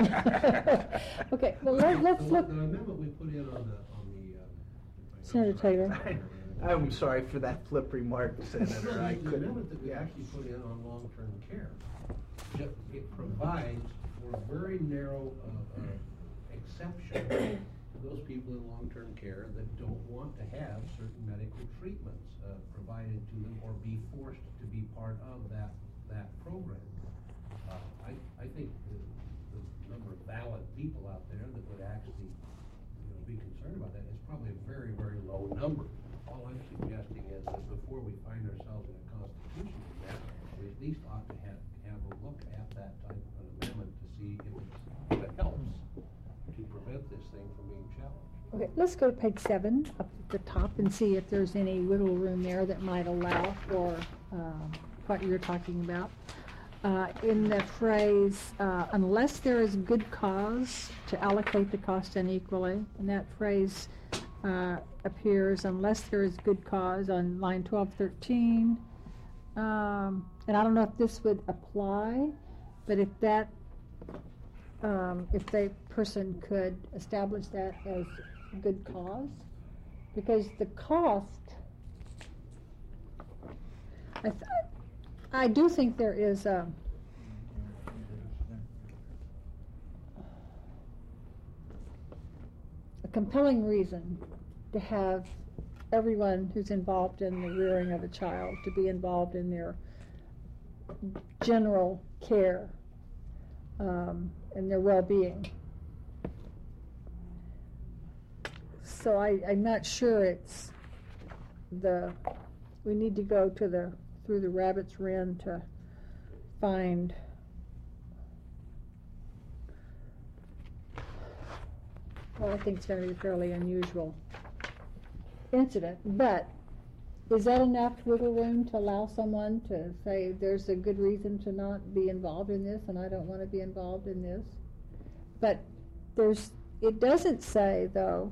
Okay, well, let, let's The- look. The amendment we put in on the, on the, um. Senator Taylor. I'm sorry for that flip remark, Senator, I The couldn't. amendment that we actually put in on long-term care, ju- it provides for a very narrow, uh, uh, exception to those people in long-term care that don't want to have certain medical treatments, uh, provided to them or be forced to be part of that, that program. Uh, I, I think the, the number of valid people out there that would actually, you know, be concerned about that is probably a very, very low number. All I'm suggesting is that before we find ourselves in a constitutional mess, we at least ought to have, have a look at that type of an amendment to see if it's, if it helps to prevent this thing from being challenged. Okay, let's go to page seven up at the top and see if there's any wiggle room there that might allow for um, what you're talking about. Uh, in the phrase, uh, unless there is good cause to allocate the cost unequally, and that phrase uh, appears unless there is good cause on line twelve thirteen. Um, and I don't know if this would apply, but if that, um, if the person could establish that as good cause, because the cost, I, th- I do think there is a, a compelling reason to have everyone who's involved in the rearing of a child to be involved in their general care um, and their well-being. So I, I'm not sure it's the, we need to go to the, through the rabbit's ren to find well, I think it's going to be a fairly unusual incident, but is that enough wiggle room to allow someone to say there's a good reason to not be involved in this and I don't want to be involved in this? But there's, it doesn't say, though,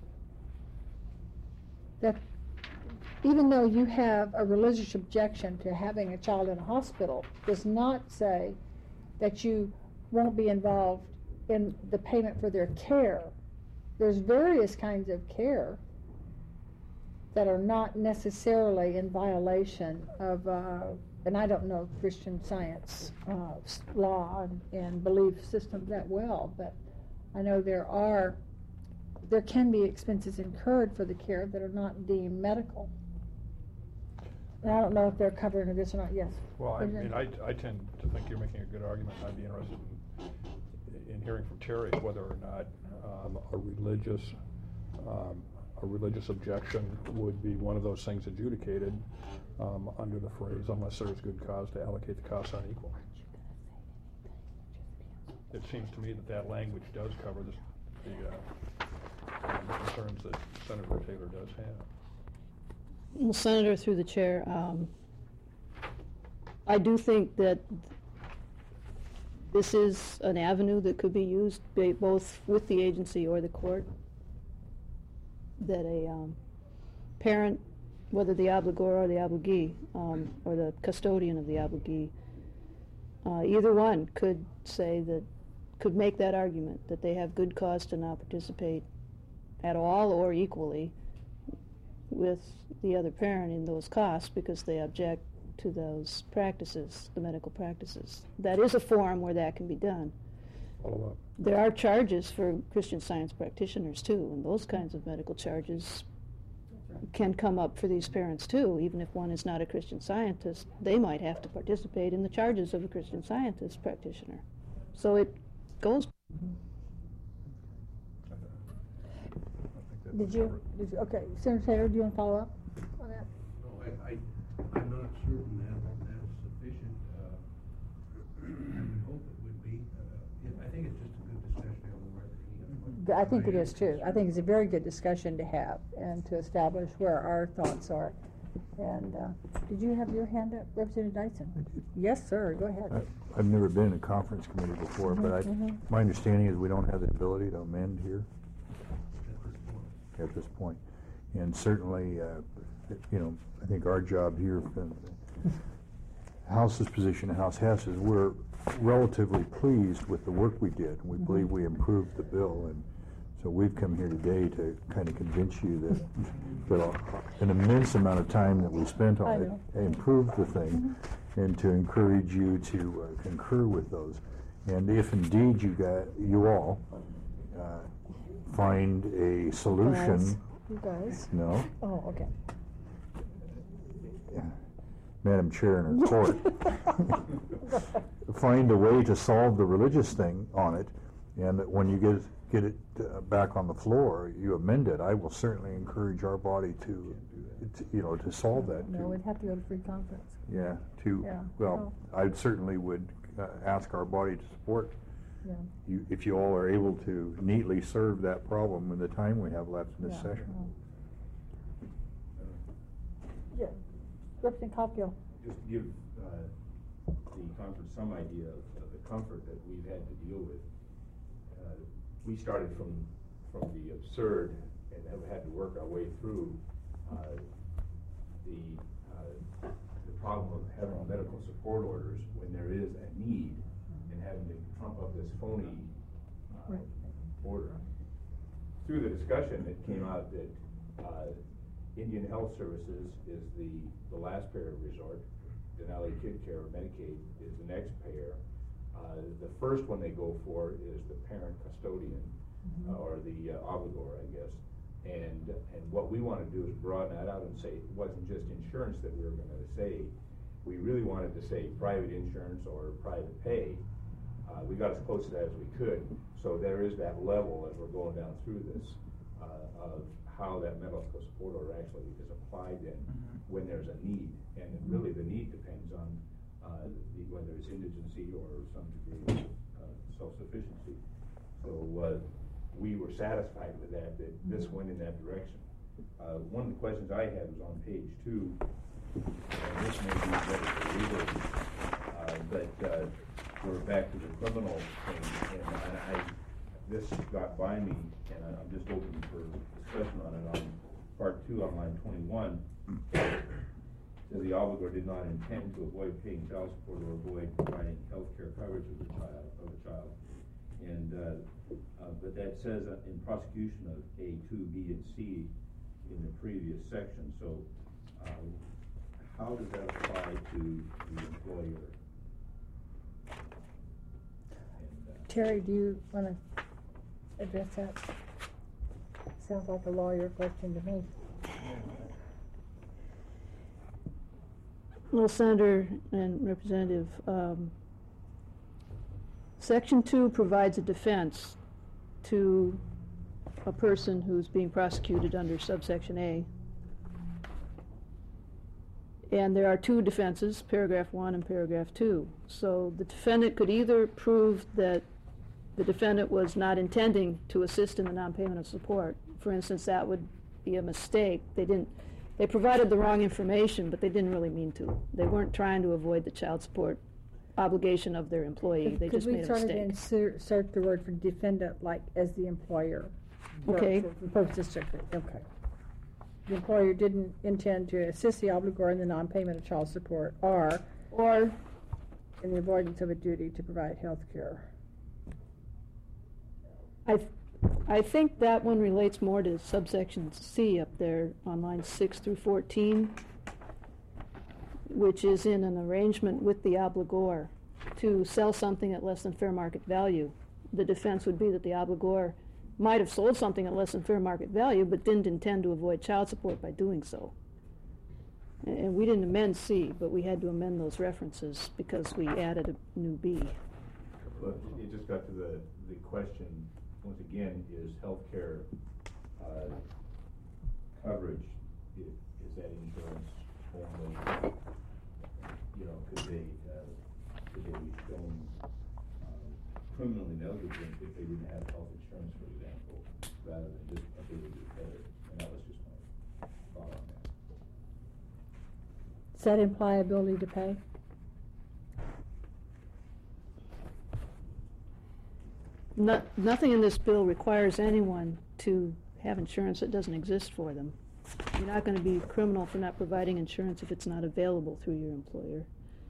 that even though you have a religious objection to having a child in a hospital, does not say that you won't be involved in the payment for their care. There's various kinds of care that are not necessarily in violation of, uh, and I don't know Christian Science uh, law and, and belief system that well, but I know there are, there can be expenses incurred for the care that are not deemed medical. And I don't know if they're covered under this or not. Yes? Well, I mean, I, I tend to think you're making a good argument. I'd be interested in, in hearing from Terry whether or not um, a religious um, a religious objection would be one of those things adjudicated um, under the phrase, unless there's good cause to allocate the costs unequal. It seems to me that that language does cover this, the, uh, the concerns that Senator Taylor does have. Well, Senator, through the chair, um, I do think that this is an avenue that could be used ba- both with the agency or the court, that a um, parent, whether the obligor or the obligee, um, or the custodian of the obligee, uh, either one could say that, could make that argument that they have good cause to not participate at all or equally with the other parent in those costs because they object to those practices, the medical practices. That is a forum where that can be done. Follow up. There are charges for Christian Science practitioners too, and those kinds of medical charges can come up for these parents too. Even if one is not a Christian Scientist, they might have to participate in the charges of a Christian Scientist practitioner. So it goes. Did you, did you, okay, Senator Taylor, do you want to follow up on that? No, I, I, I'm not certain that that's sufficient. Uh, I would hope it would be. Uh, yeah, I think it's just a good discussion on the record. I think it is too. I think it's a very good discussion to have and to establish where our thoughts are. And uh, did you have your hand up, Representative Dyson? Yes, sir. Go ahead. I- I've never been in a conference committee before, but I, Mhm. my understanding is we don't have the ability to amend here at this point. And certainly, uh, you know, I think our job here, from House's position, House has, is we're relatively pleased with the work we did. We Mhm. believe we improved the bill, and so we've come here today to kind of convince you that, that an immense amount of time that we spent I on it know. improved the thing, and to encourage you to uh, concur with those. And if indeed you got, you all uh, find a solution. Guys? You guys? No, Oh, okay. Madam Chair in her court, find a way to solve the religious thing on it, and that when you get get it uh, back on the floor, you amend it. I will certainly encourage our body to, to you know, to solve that. No, to, we'd have to go to free conference. yeah, to Yeah. well, I certainly would uh, ask our body to support Yeah. you if you all are able to neatly serve that problem in the time we have left in this Yeah. session. Yeah. Representative Copgill. Just to give uh, the conference some idea of, of the comfort that we've had to deal with. Uh, we started from from the absurd and have had to work our way through uh, the uh, the problem of having medical support orders when there is a need and having to trump up this phony uh, Right. order. Through the discussion, it came out that uh, Indian Health Services is the, the last payer of resort. Denali Kid Care, or Medicaid, is the next payer. Uh, the first one they go for is the parent custodian. Mhm. or the uh, obligor, I guess. And, and what we want to do is broaden that out and say it wasn't just insurance that we were going to say. We really wanted to say private insurance or private pay. Uh, we got as close to that as we could. So there is that level as we're going down through this uh, of how that mental health support order actually is applied then mm-hmm. when there's a need. And it really the need depends on uh, the, whether it's indigency or some degree of uh, self-sufficiency. So uh, we were satisfied with that, that this went in that direction. Uh, one of the questions I had was on page two, and this may be better for legal, uh, but uh, we're back to the criminal thing, and, and I, this got by me, and I, I'm just open for discussion on it. On part two on line twenty-one, says the obligor did not intend to avoid paying child support or avoid providing health care coverage of the child, of a child. And uh, uh, but that says uh, in prosecution of A two, B, and C in the previous section. So uh, how does that apply to the employer? And, uh, Terry, do you want to address that? Sounds like a lawyer question to me. Well, Senator and Representative, um, Section two provides a defense to a person who's being prosecuted under subsection A. And there are two defenses, paragraph one and paragraph two. So the defendant could either prove that the defendant was not intending to assist in the non-payment of support. For instance, that would be a mistake. They didn't, they provided the wrong information, but they didn't really mean to. They weren't trying to avoid the child support obligation of their employee. They just made a mistake. Could we sort of insert the word for defendant like as the employer? Okay. For, for purposes strictly, okay. The employer didn't intend to assist the obligor in the non-payment of child support or Or in the avoidance of a duty to provide health care. I, th- I think that one relates more to subsection C up there on lines six through fourteen, which is in an arrangement with the obligor to sell something at less than fair market value. The defense would be that the obligor might have sold something at less than fair market value, but didn't intend to avoid child support by doing so. And we didn't amend C, but we had to amend those references because we added a new B. Well, it just got to the, the question, once again, is healthcare uh, coverage, is, is that insurance only, you know, could they, uh, could they be shown um, criminally negligent if they didn't have health insurance, for example, rather than just ability to pay it? And that was just my thought on that. Does that imply ability to pay? No, nothing in this bill requires anyone to have insurance that doesn't exist for them. You're not going to be criminal for not providing insurance if it's not available through your employer.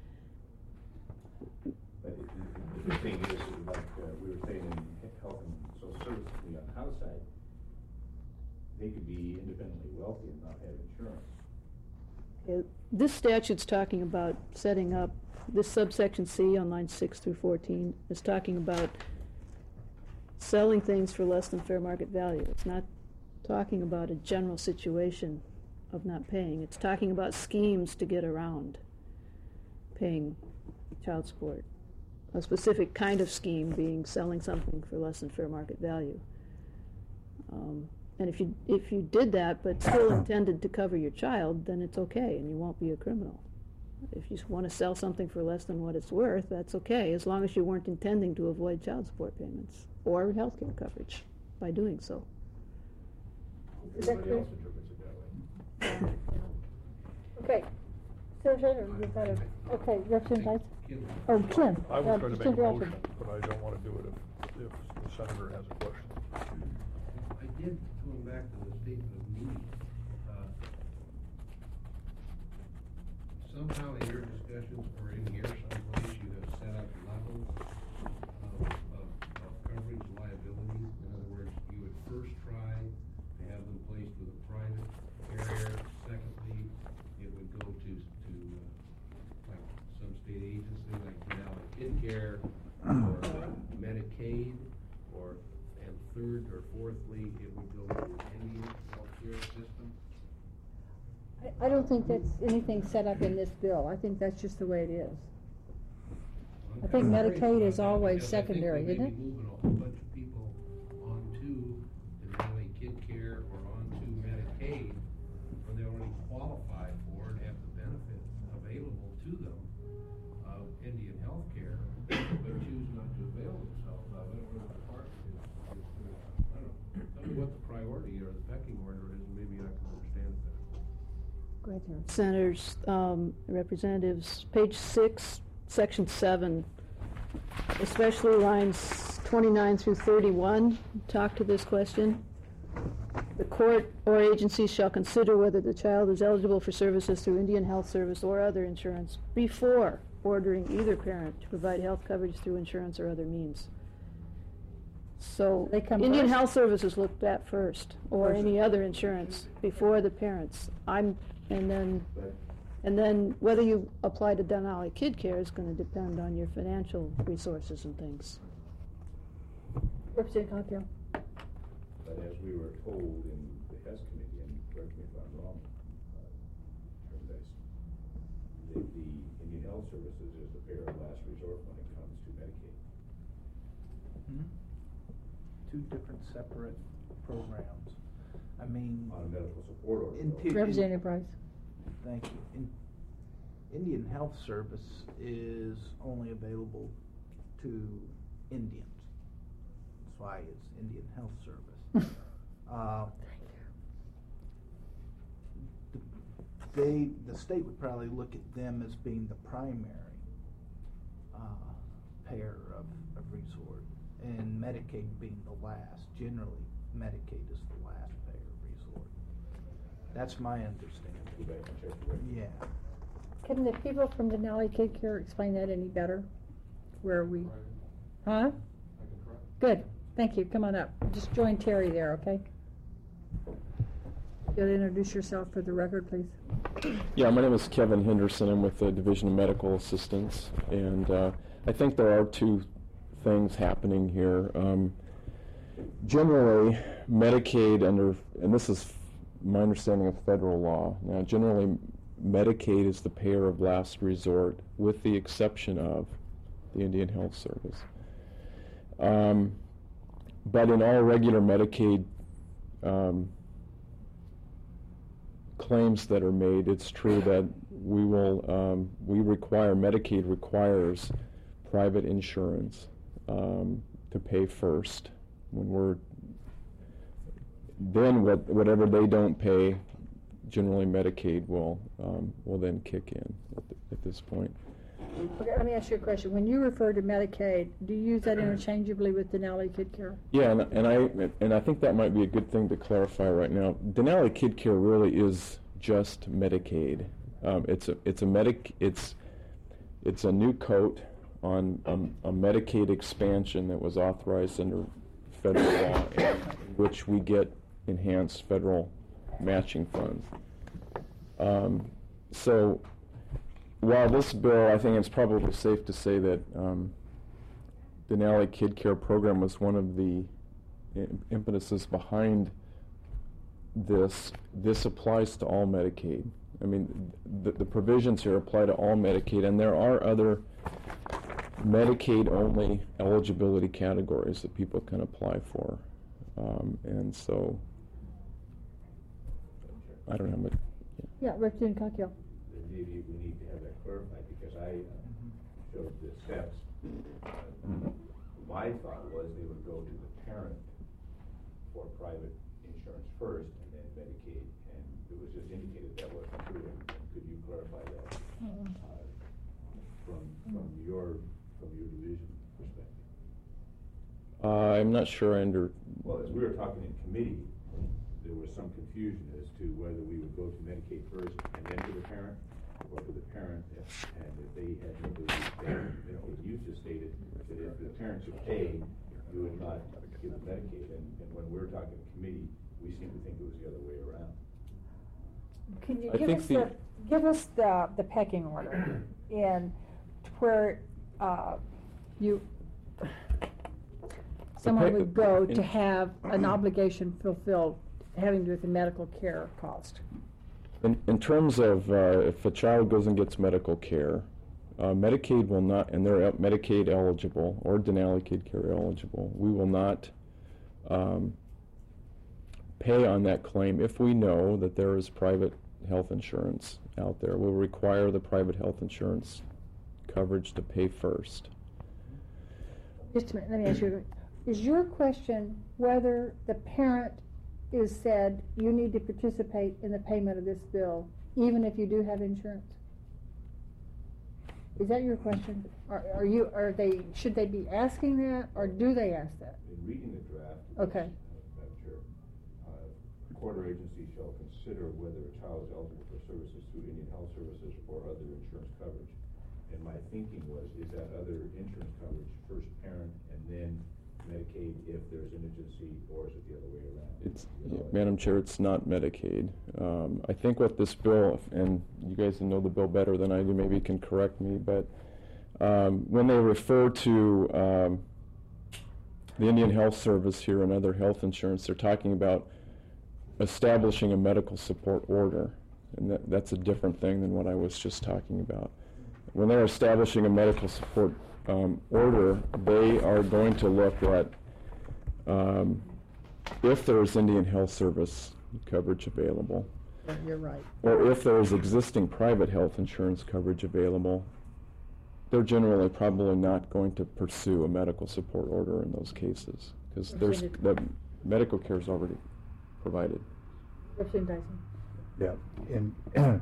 But it, it, the thing is, like uh, we were saying in health and social services on the house side, they could be independently wealthy and not have insurance. Uh, This statute's talking about setting up, this subsection C on lines six through fourteen is talking about selling things for less than fair market value. It's not talking about a general situation of not paying. It's talking about schemes to get around paying child support. A specific kind of scheme being selling something for less than fair market value. Um, and if you if you did that but still intended to cover your child, then it's okay and you won't be a criminal. If you want to sell something for less than what it's worth, that's okay, as long as you weren't intending to avoid child support payments or health care coverage by doing so. Everybody else interprets it that way. Okay. Senator, you've got a, okay, Representative Bice? Oh, Ken. I Uh, was going to make a Senator motion, Alford. but I don't want to do it if, if the senator has a question. I did, going back to the statement of need, uh, somehow in your discussions or in here someplace you have set up levels of, of, of coverage liabilities. In other words, you would first try to have them placed with a private carrier. Secondly, it would go to, to uh, like some state agency like Denali Kid Care or uh, Medicaid, or and third or fourthly, it would go to the Indian healthcare system? I- I don't think that's anything set up in this bill. I think that's just the way it is. I think Medicaid is always Because I think secondary, we isn't may it? be moving a whole bunch of people onto Denali Kid Care or onto Medicaid when they already qualify for and have the benefits available to them of Indian health care, but choose not to avail themselves of it, or the part is, is, uh, I don't know, tell me what the priority or the pecking order is, and maybe I can understand that. Go ahead, Terry. Senators, um, representatives, page six, section seven, especially lines twenty-nine through thirty-one, talk to this question. The court or agency shall consider whether the child is eligible for services through Indian Health Service or other insurance before ordering either parent to provide health coverage through insurance or other means. So, They come Indian first? Health Service is looked at first, or First. any other insurance, before the parents. I'm, and then, But and then whether you apply to Denali Kid Care is gonna depend on your financial resources and things. Representative Conklin. But as we were told in the Hess Committee, and correct me if I'm wrong, uh, Paradise, the, the Indian Health Services is the payer of last resort when it comes to Medicaid. Hmm? Two different separate programs. I mean, On a medical support order. In though. two- Representative Price. thank you. In, Indian Health Service is only available to Indians. That's why it's Indian Health Service. uh, the- They, the state would probably look at them as being the primary uh, payer of, of resort, and Medicaid being the last. Generally, Medicaid is the last payer of resort. That's my understanding. Go back and check the record. Yeah. Can the people from Denali Kid Care explain that any better? Where we, huh? Good, thank you, come on up. Just join Terry there, okay? You'll introduce yourself for the record, please. Yeah, my name is Kevin Henderson. I'm with the Division of Medical Assistance, and uh, I think there are two things happening here. Um, generally, Medicaid under, and this is my understanding of federal law. Now, generally, Medicaid is the payer of last resort, with the exception of the Indian Health Service. Um, but in all regular Medicaid um, claims that are made, it's true that we will, um, we require, Medicaid requires private insurance um, to pay first. When we're, then what, whatever they don't pay, generally Medicaid will, um, will then kick in at, the, at this point. Okay, let me ask you a question. When you refer to Medicaid, do you use that interchangeably with Denali Kid Care? Yeah, and, and I and I think that might be a good thing to clarify right now. Denali Kid Care really is just Medicaid. Um, it's a it's a medic it's it's a new coat on um, a Medicaid expansion that was authorized under federal law, in which we get enhanced federal matching funds. Um, so. While this bill, I think it's probably safe to say that um, Denali Kid Care program was one of the im- impetuses behind this. This applies to all Medicaid. I mean, the, the provisions here apply to all Medicaid, and there are other Medicaid-only eligibility categories that people can apply for. Um, and so, I don't know, but Yeah, Representative Conklin. Maybe we need to have that clarified, because I uh, showed the steps. Uh, My thought was they would go to the parent for private insurance first, and then Medicaid, and it was just indicated that wasn't true. And could you clarify that uh, from from your from your division perspective? uh, I'm not sure I under. Well, as we were talking in committee, there was some confusion as to whether we would go to Medicaid first and then to the parent, or to the parent, if, and if they had no ability to pay. You know, you just stated that if the parent should pay, you would not give them Medicaid, and, and when we were talking in committee, we seemed to think it was the other way around. Can you I give think us the- the, give us the, the pecking order in where, uh, you, someone pay- would go in- to have an obligation fulfilled having to do with the medical care cost? In, in terms of, uh, if a child goes and gets medical care, uh, Medicaid will not, and they're Medicaid eligible or Denali Kid Care eligible, we will not um, pay on that claim if we know that there is private health insurance out there. We'll require the private health insurance coverage to pay first. Just a minute, let me ask you, is your question whether the parent is said, you need to participate in the payment of this bill, even if you do have insurance? Is that your question? Are, are you, are they, should they be asking that, or do they ask that? In reading the draft. Okay. uh, Madam Chair, uh, court or agency shall consider whether a child is eligible for services through Indian Health Services or other insurance coverage. And my thinking was, is that other insurance coverage first parent and then Medicaid if there's indigency, or is it the other way around? It's, You know, Madam Chair, it's not Medicaid. Um, I think what this bill, and you guys know the bill better than I do, maybe you can correct me, but um, when they refer to um, the Indian Health Service here and other health insurance, they're talking about establishing a medical support order, and that, that's a different thing than what I was just talking about. When they're establishing a medical support um, order, they are going to look at um, if there's Indian Health Service coverage available, You're right. or if there is existing private health insurance coverage available. They're generally probably not going to pursue a medical support order in those cases, because there's, the medical care is already provided. Representative Dyson. Yeah, and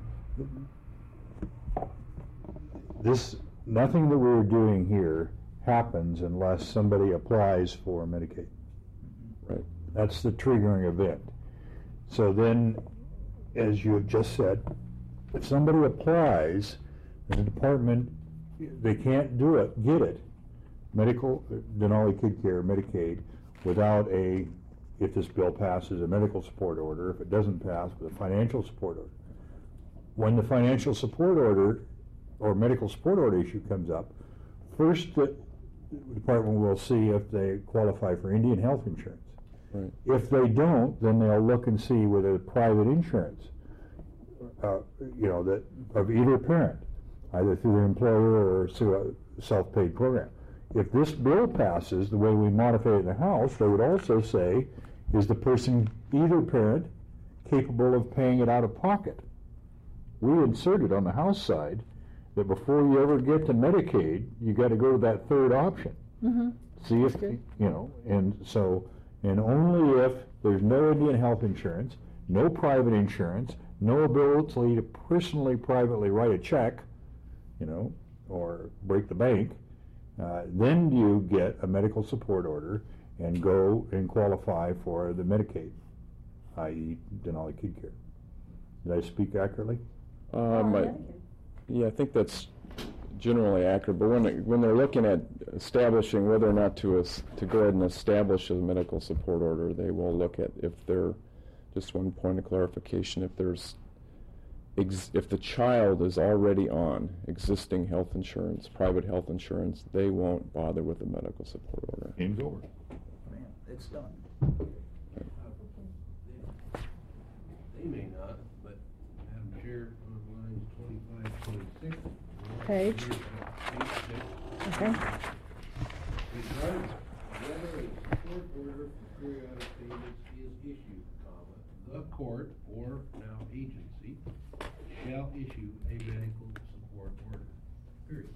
this, nothing that we're doing here happens unless somebody applies for Medicaid. Right. That's the triggering event. So then, as you have just said, if somebody applies, the department, they can't do it, get it, medical, Denali Kid Care, Medicaid, without a, if this bill passes, a medical support order. If it doesn't pass, with a financial support order. When the financial support order or medical support order issue comes up, first the department will see if they qualify for Indian health insurance. Right. If they don't, then they'll look and see whether the private insurance, uh, you know, that of either parent, either through the employer or through a self-paid program. If this bill passes the way we modify it in the House, they would also say, is the person, either parent, capable of paying it out of pocket? We inserted on the House side that before you ever get to Medicaid, you got to go to that third option. Mm-hmm. See if, good. you know, and so, and only if there's no Indian health insurance, no private insurance, no ability to personally, privately write a check, you know, or break the bank, uh, then you get a medical support order and go and qualify for the Medicaid, that is. Denali Kid Care. Did I speak accurately? Um, I, yeah, I think that's generally accurate, but when, it, when they're looking at establishing whether or not to, es, to go ahead and establish a medical support order, they will look at if there, just one point of clarification, if there's, ex, if the child is already on existing health insurance, private health insurance, they won't bother with a medical support order. Game's over. Man, it's done. They may not, but Madam Chair, on lines twenty-five, twenty-six. Page. Okay. Regardless whether a support order for periodic payments is issued, comma, the court or now agency shall issue a medical support order, period.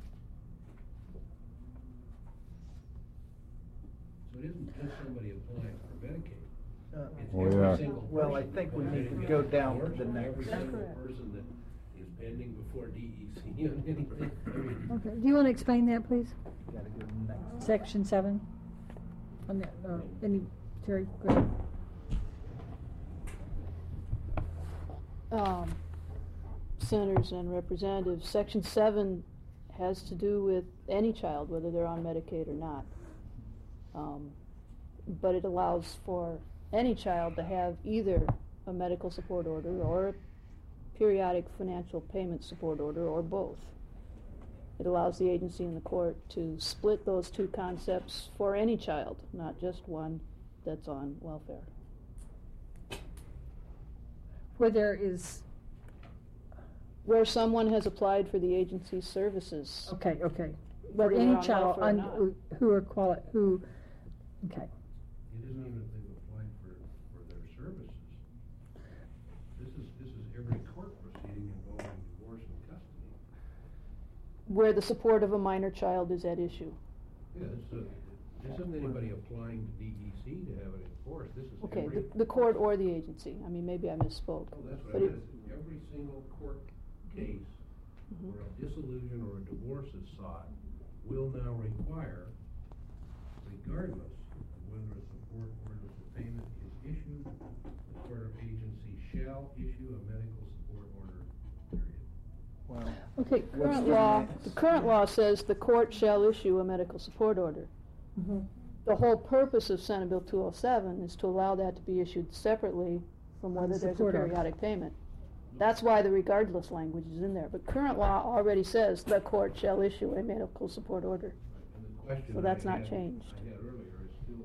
So it isn't just somebody applying for Medicaid. Uh, It's Oh, every yeah. single Well, I person think we that need to gets go a down to divorce, the and next. Every That's single correct. person that is pending before D E C on anything, I mean, Okay. Do you want to explain that, please? Gotta go to the next. Section seven. On that, uh, any, Terry, go ahead. Um, Senators and representatives, Section seven has to do with any child, whether they're on Medicaid or not. Um, but it allows for any child to have either a medical support order or a periodic financial payment support order, or both. It allows the agency and the court to split those two concepts for any child, not just one that's on welfare. Where there is, Where someone has applied for the agency's services. okay, okay. But Whether they're any on child welfare or un- not. who- who are quali, who, okay. It isn't that they've applied for, for their services. This is, this is every court proceeding involving divorce and custody. Where the support of a minor child is at issue. Yeah, this, uh, this isn't anybody applying to D E C to have it enforced, this is Okay, every. the, the court or the agency. I mean, maybe I misspoke. Oh, that's what But I it- meant, It's every single court case Mhm. where a dissolution or a divorce is sought will now require, regardless of whether a support order for payment is issued, the court or agency shall issue a medical support order, period. Well, Okay, What's Current the law, next? the current law says the court shall issue a medical support order. mhm. The whole purpose of Senate Bill two oh seven is to allow that to be issued separately from whether there's a Support order. periodic payment. That's why the regardless language is in there, but current law already says the court shall issue a medical support order. And the question So I that's not had- changed. I had earlier is still,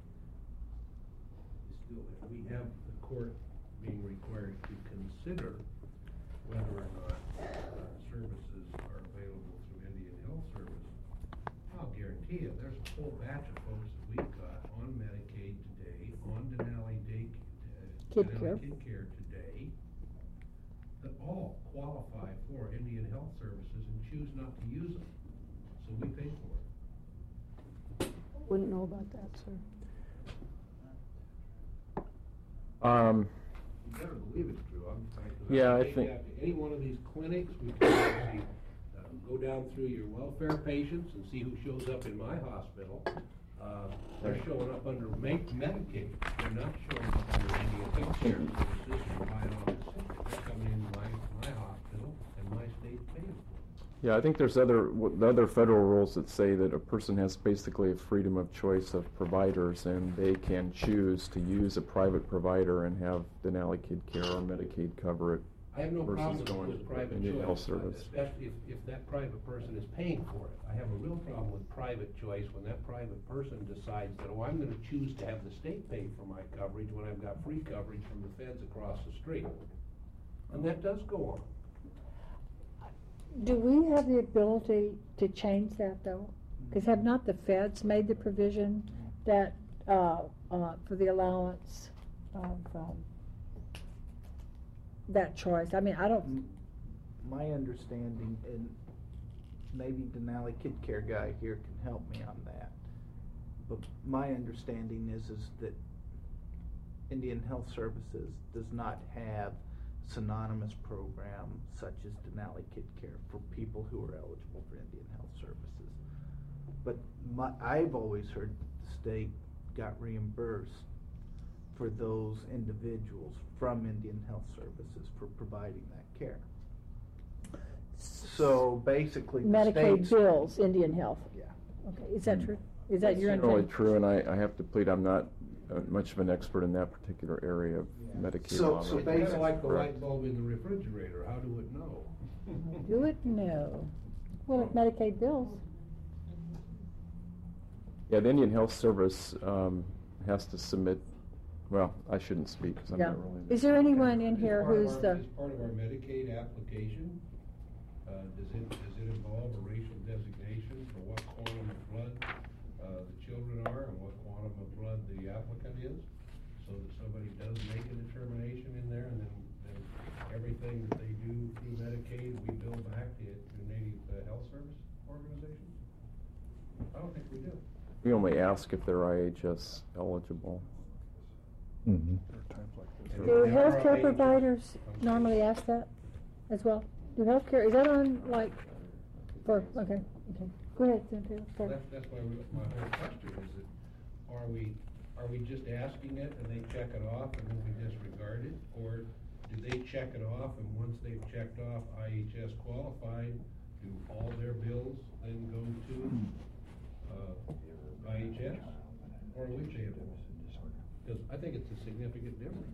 is still, if we have the court being required to consider whether or not uh, services are available through Indian Health Service, I'll guarantee you, there's a whole batch of folks that we've got on Medicaid today, on Denali Day, uh, Kid Denali care. Kid Care today, that all qualify for Indian Health Services and choose not to use them. So we pay for it. Wouldn't know about that, sir. Um, You better believe it's true. I'm, I, 'cause Yeah, I can take think- you out to any one of these clinics, we can actually, uh, go down through your welfare patients and see who shows up in my hospital. Uh, they're showing up under Ma- Medicaid. They're not showing up under Indian Health Care Services or relying on the system. They're coming into my, my hospital and my state's paying for it. Yeah, I think there's other, w- the other federal rules that say that a person has basically a freedom of choice of providers, and they can choose to use a private provider and have Denali Kid Care or Medicaid cover it. I have no versus problem going with to private Indian choice, Health Service. especially if, if that private person is paying for it. I have a real problem with private choice when that private person decides that, oh, I'm gonna choose to have the state pay for my coverage when I've got free coverage from the feds across the street. And that does go on. Do we have the ability to change that, though? Because have not the feds made the provision that, uh, uh, for the allowance of, um, that choice? I mean, I don't, m- my understanding, and maybe Denali Kid Care guy here can help me on that, but my understanding is, is that Indian Health Services does not have synonymous program such as Denali Kid Care for people who are eligible for Indian Health Services. But my, I've always heard the state got reimbursed for those individuals from Indian Health Services for providing that care. So basically, the Medicaid states. bills, Indian Health. Yeah. Okay, is that true? Is that your Generally understanding? true, and I, I have to plead, I'm not uh, much of an expert in that particular area of Medicaid So- law. so It's but kinda that's like the correct. light bulb in the refrigerator, how do it know? Do it? No. Well, if Medicaid bills. Yeah, the Indian Health Service um, has to submit, well, I shouldn't speak because I'm Yeah. not really. Is there anyone in As here part of who's our- the, As part of our Medicaid application, uh, does it, does it involve a racial designation for what quantum of blood, uh, the children are and what quantum of blood the applicant is? So that somebody does make a determination in there and then, then everything that they do through Medicaid, we bill back to, to Native uh, Health Service organizations? I don't think we do. We only ask if they're I H S eligible. Mhm. And do there are healthcare agencies- providers normally ask that as well? Do healthcare, is that on, like, for, okay, okay. Go ahead, Cynthia. Well, Sorry. That's, that's why we, my whole question is that, are we, are we just asking it and they check it off and then we disregard it? Or do they check it off and once they've checked off I H S qualified, do all their bills then go to, uh, I H S? Or we pay them? Because I think it's a significant difference.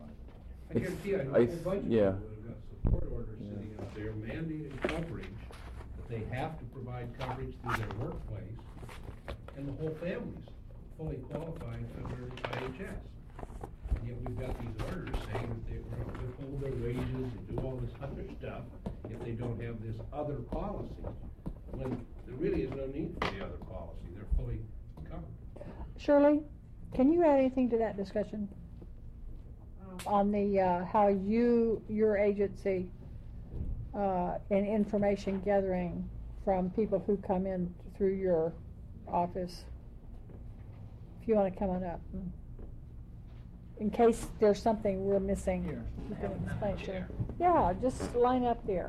I It's- guarantee I know I a th- whole bunch of yeah. people that have got support orders sitting out there mandating coverage that they have to provide coverage through their workplace, and the whole family's fully qualified under I H S. And yet we've got these orders saying that they were to withhold their wages and do all this other stuff if they don't have this other policy, when there really is no need for the other policy. They're fully covered. Shirley, can you add anything to that discussion? On the, uh, how you, your agency, uh, and information gathering from people who come in through your office? If you wanna come on up. In case there's something we're missing. Here. You can explain, sure. Yeah, just line up there.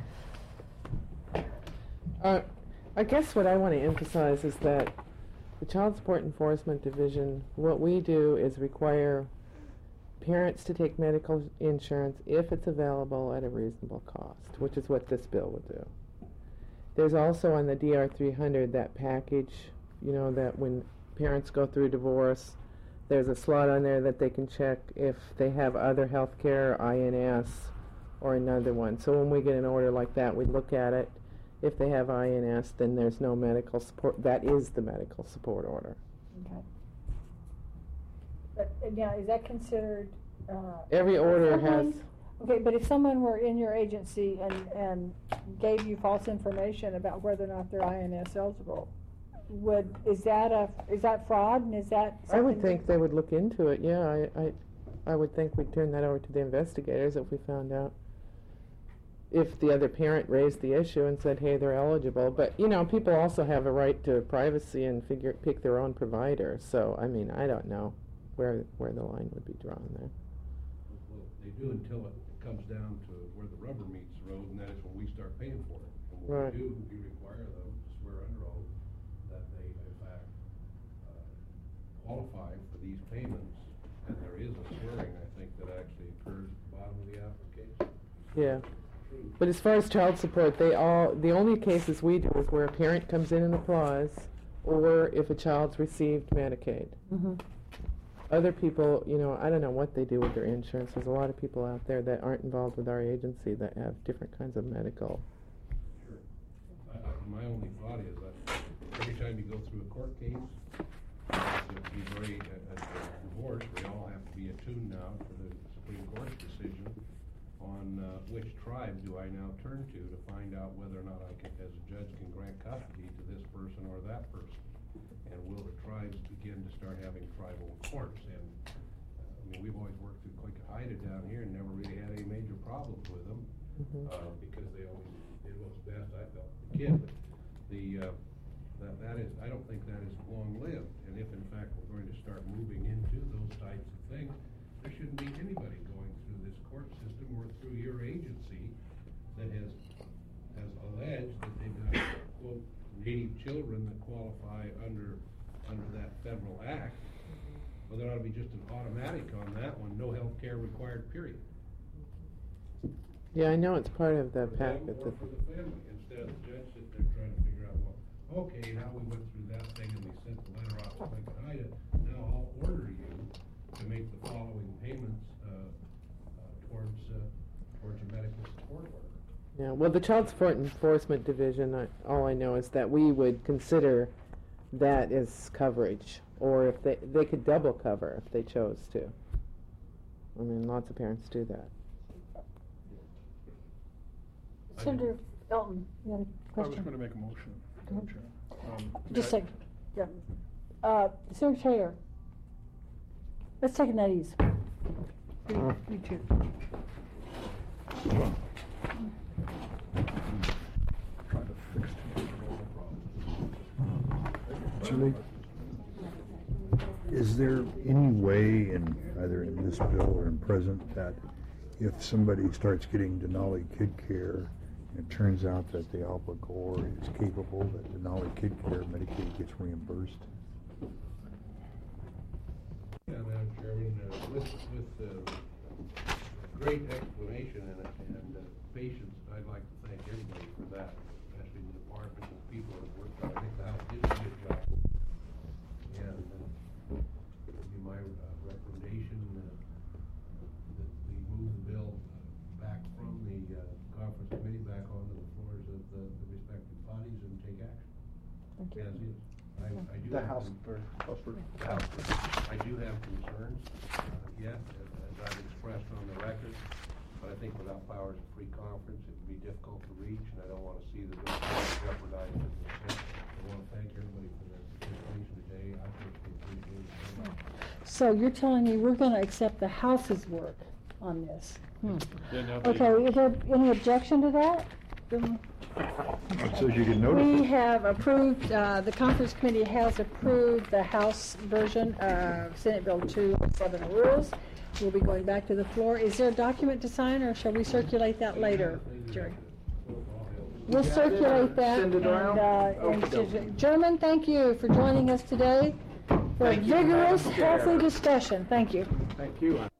Uh, I guess what I want to emphasize is that the Child Support Enforcement Division, what we do is require parents to take medical insurance if it's available at a reasonable cost, which is what this bill would do. There's also on the D R three hundred that package, you know, that when parents go through divorce, there's a slot on there that they can check if they have other health care, I N S, or another one. So when we get an order like that, we look at it. If they have I N S, then there's no medical support. That is the medical support order. Okay. But, uh, now, is that considered, uh? Every order has, someone- Okay, but if someone were in your agency and, and gave you false information about whether or not they're I N S eligible, would, is that a, is that fraud, and is that I would something think that- they would look into it, yeah. I, I, I would think we'd turn that over to the investigators if we found out. If the other parent raised the issue and said, hey, they're eligible. But, you know, people also have a right to privacy and figure, pick their own provider. So, I mean, I don't know where, where the line would be drawn there. Well, they do until it comes down to where the rubber meets the road, and that is when we start paying for it. And what Right. we do, we require them to swear under oath that they, in fact, uh, qualify for these payments. And there is a swearing, I think, that actually occurs at the bottom of the application. Yeah. But as far as child support, they all, the only cases we do is where a parent comes in and applies, or if a child's received Medicaid. Mhm. Other people, you know, I don't know what they do with their insurance. There's a lot of people out there that aren't involved with our agency that have different kinds of medical. Sure. I, I, my only thought is that every time you go through a court case, it'd be very, at, at divorce, we all have to be attuned now to the Supreme Court's decision on uh, which tribe do I now turn to to find out whether or not I can, as a judge, can grant custody to this person or that person. And will the tribes begin to start having tribal courts? And, uh, I mean, we've always worked through Quickahida down here and never really had any major problems with them, Mhm. uh, because they always did what was best, I felt, for the kid. But the, uh, that, that is, I don't think that is long-lived. And if, in fact, we're going to start moving into those types of things, there shouldn't be anybody going through this court system or through your agency that has, has alleged that they've got, quote, native children that qualify under, under that federal act. Well, there ought to be just an automatic on that one, no health care required, period. Yeah, I know it's part of the For them packet. or that- for the family, instead of the judge sitting there trying to figure out, well, okay, now we went through that thing and we sent the letter off to Quickahida, now I'll order you to make the following payments, uh, uh, towards, uh, towards your medical support order. Yeah, well, the Child Support Enforcement Division, I, all I know is that we would consider that as coverage, or if they, they could double cover if they chose to. I mean, lots of parents do that. Senator Elton, you had a I was question? going to make a motion, Go ahead. Madam Chair. Um, Just a I- second, yeah. Uh, Senator Taylor, let's take it at ease. Uh, Me too. Trying to fix today's problem. Julie, is there any way in, either in this bill or in present, that if somebody starts getting Denali Kid Care, and it turns out that the obligor is capable, that Denali Kid Care Medicaid gets reimbursed? Yeah, Madam Chairman, uh, with, with, uh, great explanation and, and uh, patience, I'd like to thank everybody for that, especially the department and the people that have worked on it. I think the House did a good job. And, uh, it would be my, uh, recommendation, uh, that we move the bill uh, back from the, uh, conference committee back onto the floors of the, the respective bodies and take action. Thank you. As is. I, I do The have House con- first. House first. the House first. I do have concerns, uh, yet, as as I've expressed on the record, but I think without powers of free conference, it would be difficult to reach, and I don't want to see the jeopardized. I want to thank everybody for their participation today. I personally appreciate it very much. So you're telling me we're going to accept the House's work on this? Hmm. Yeah, now the- Okay, is there any objection to that? Um, It says you can notice We it. have approved, uh, the conference committee has approved the House version of Senate Bill two oh seven rules. We'll be going back to the floor. Is there a document to sign, or shall we circulate that later, Jerry? We'll circulate that. Send it and, around? uh, and to- German, thank you for joining us today for a vigorous, healthy discussion. Thank you. Thank you.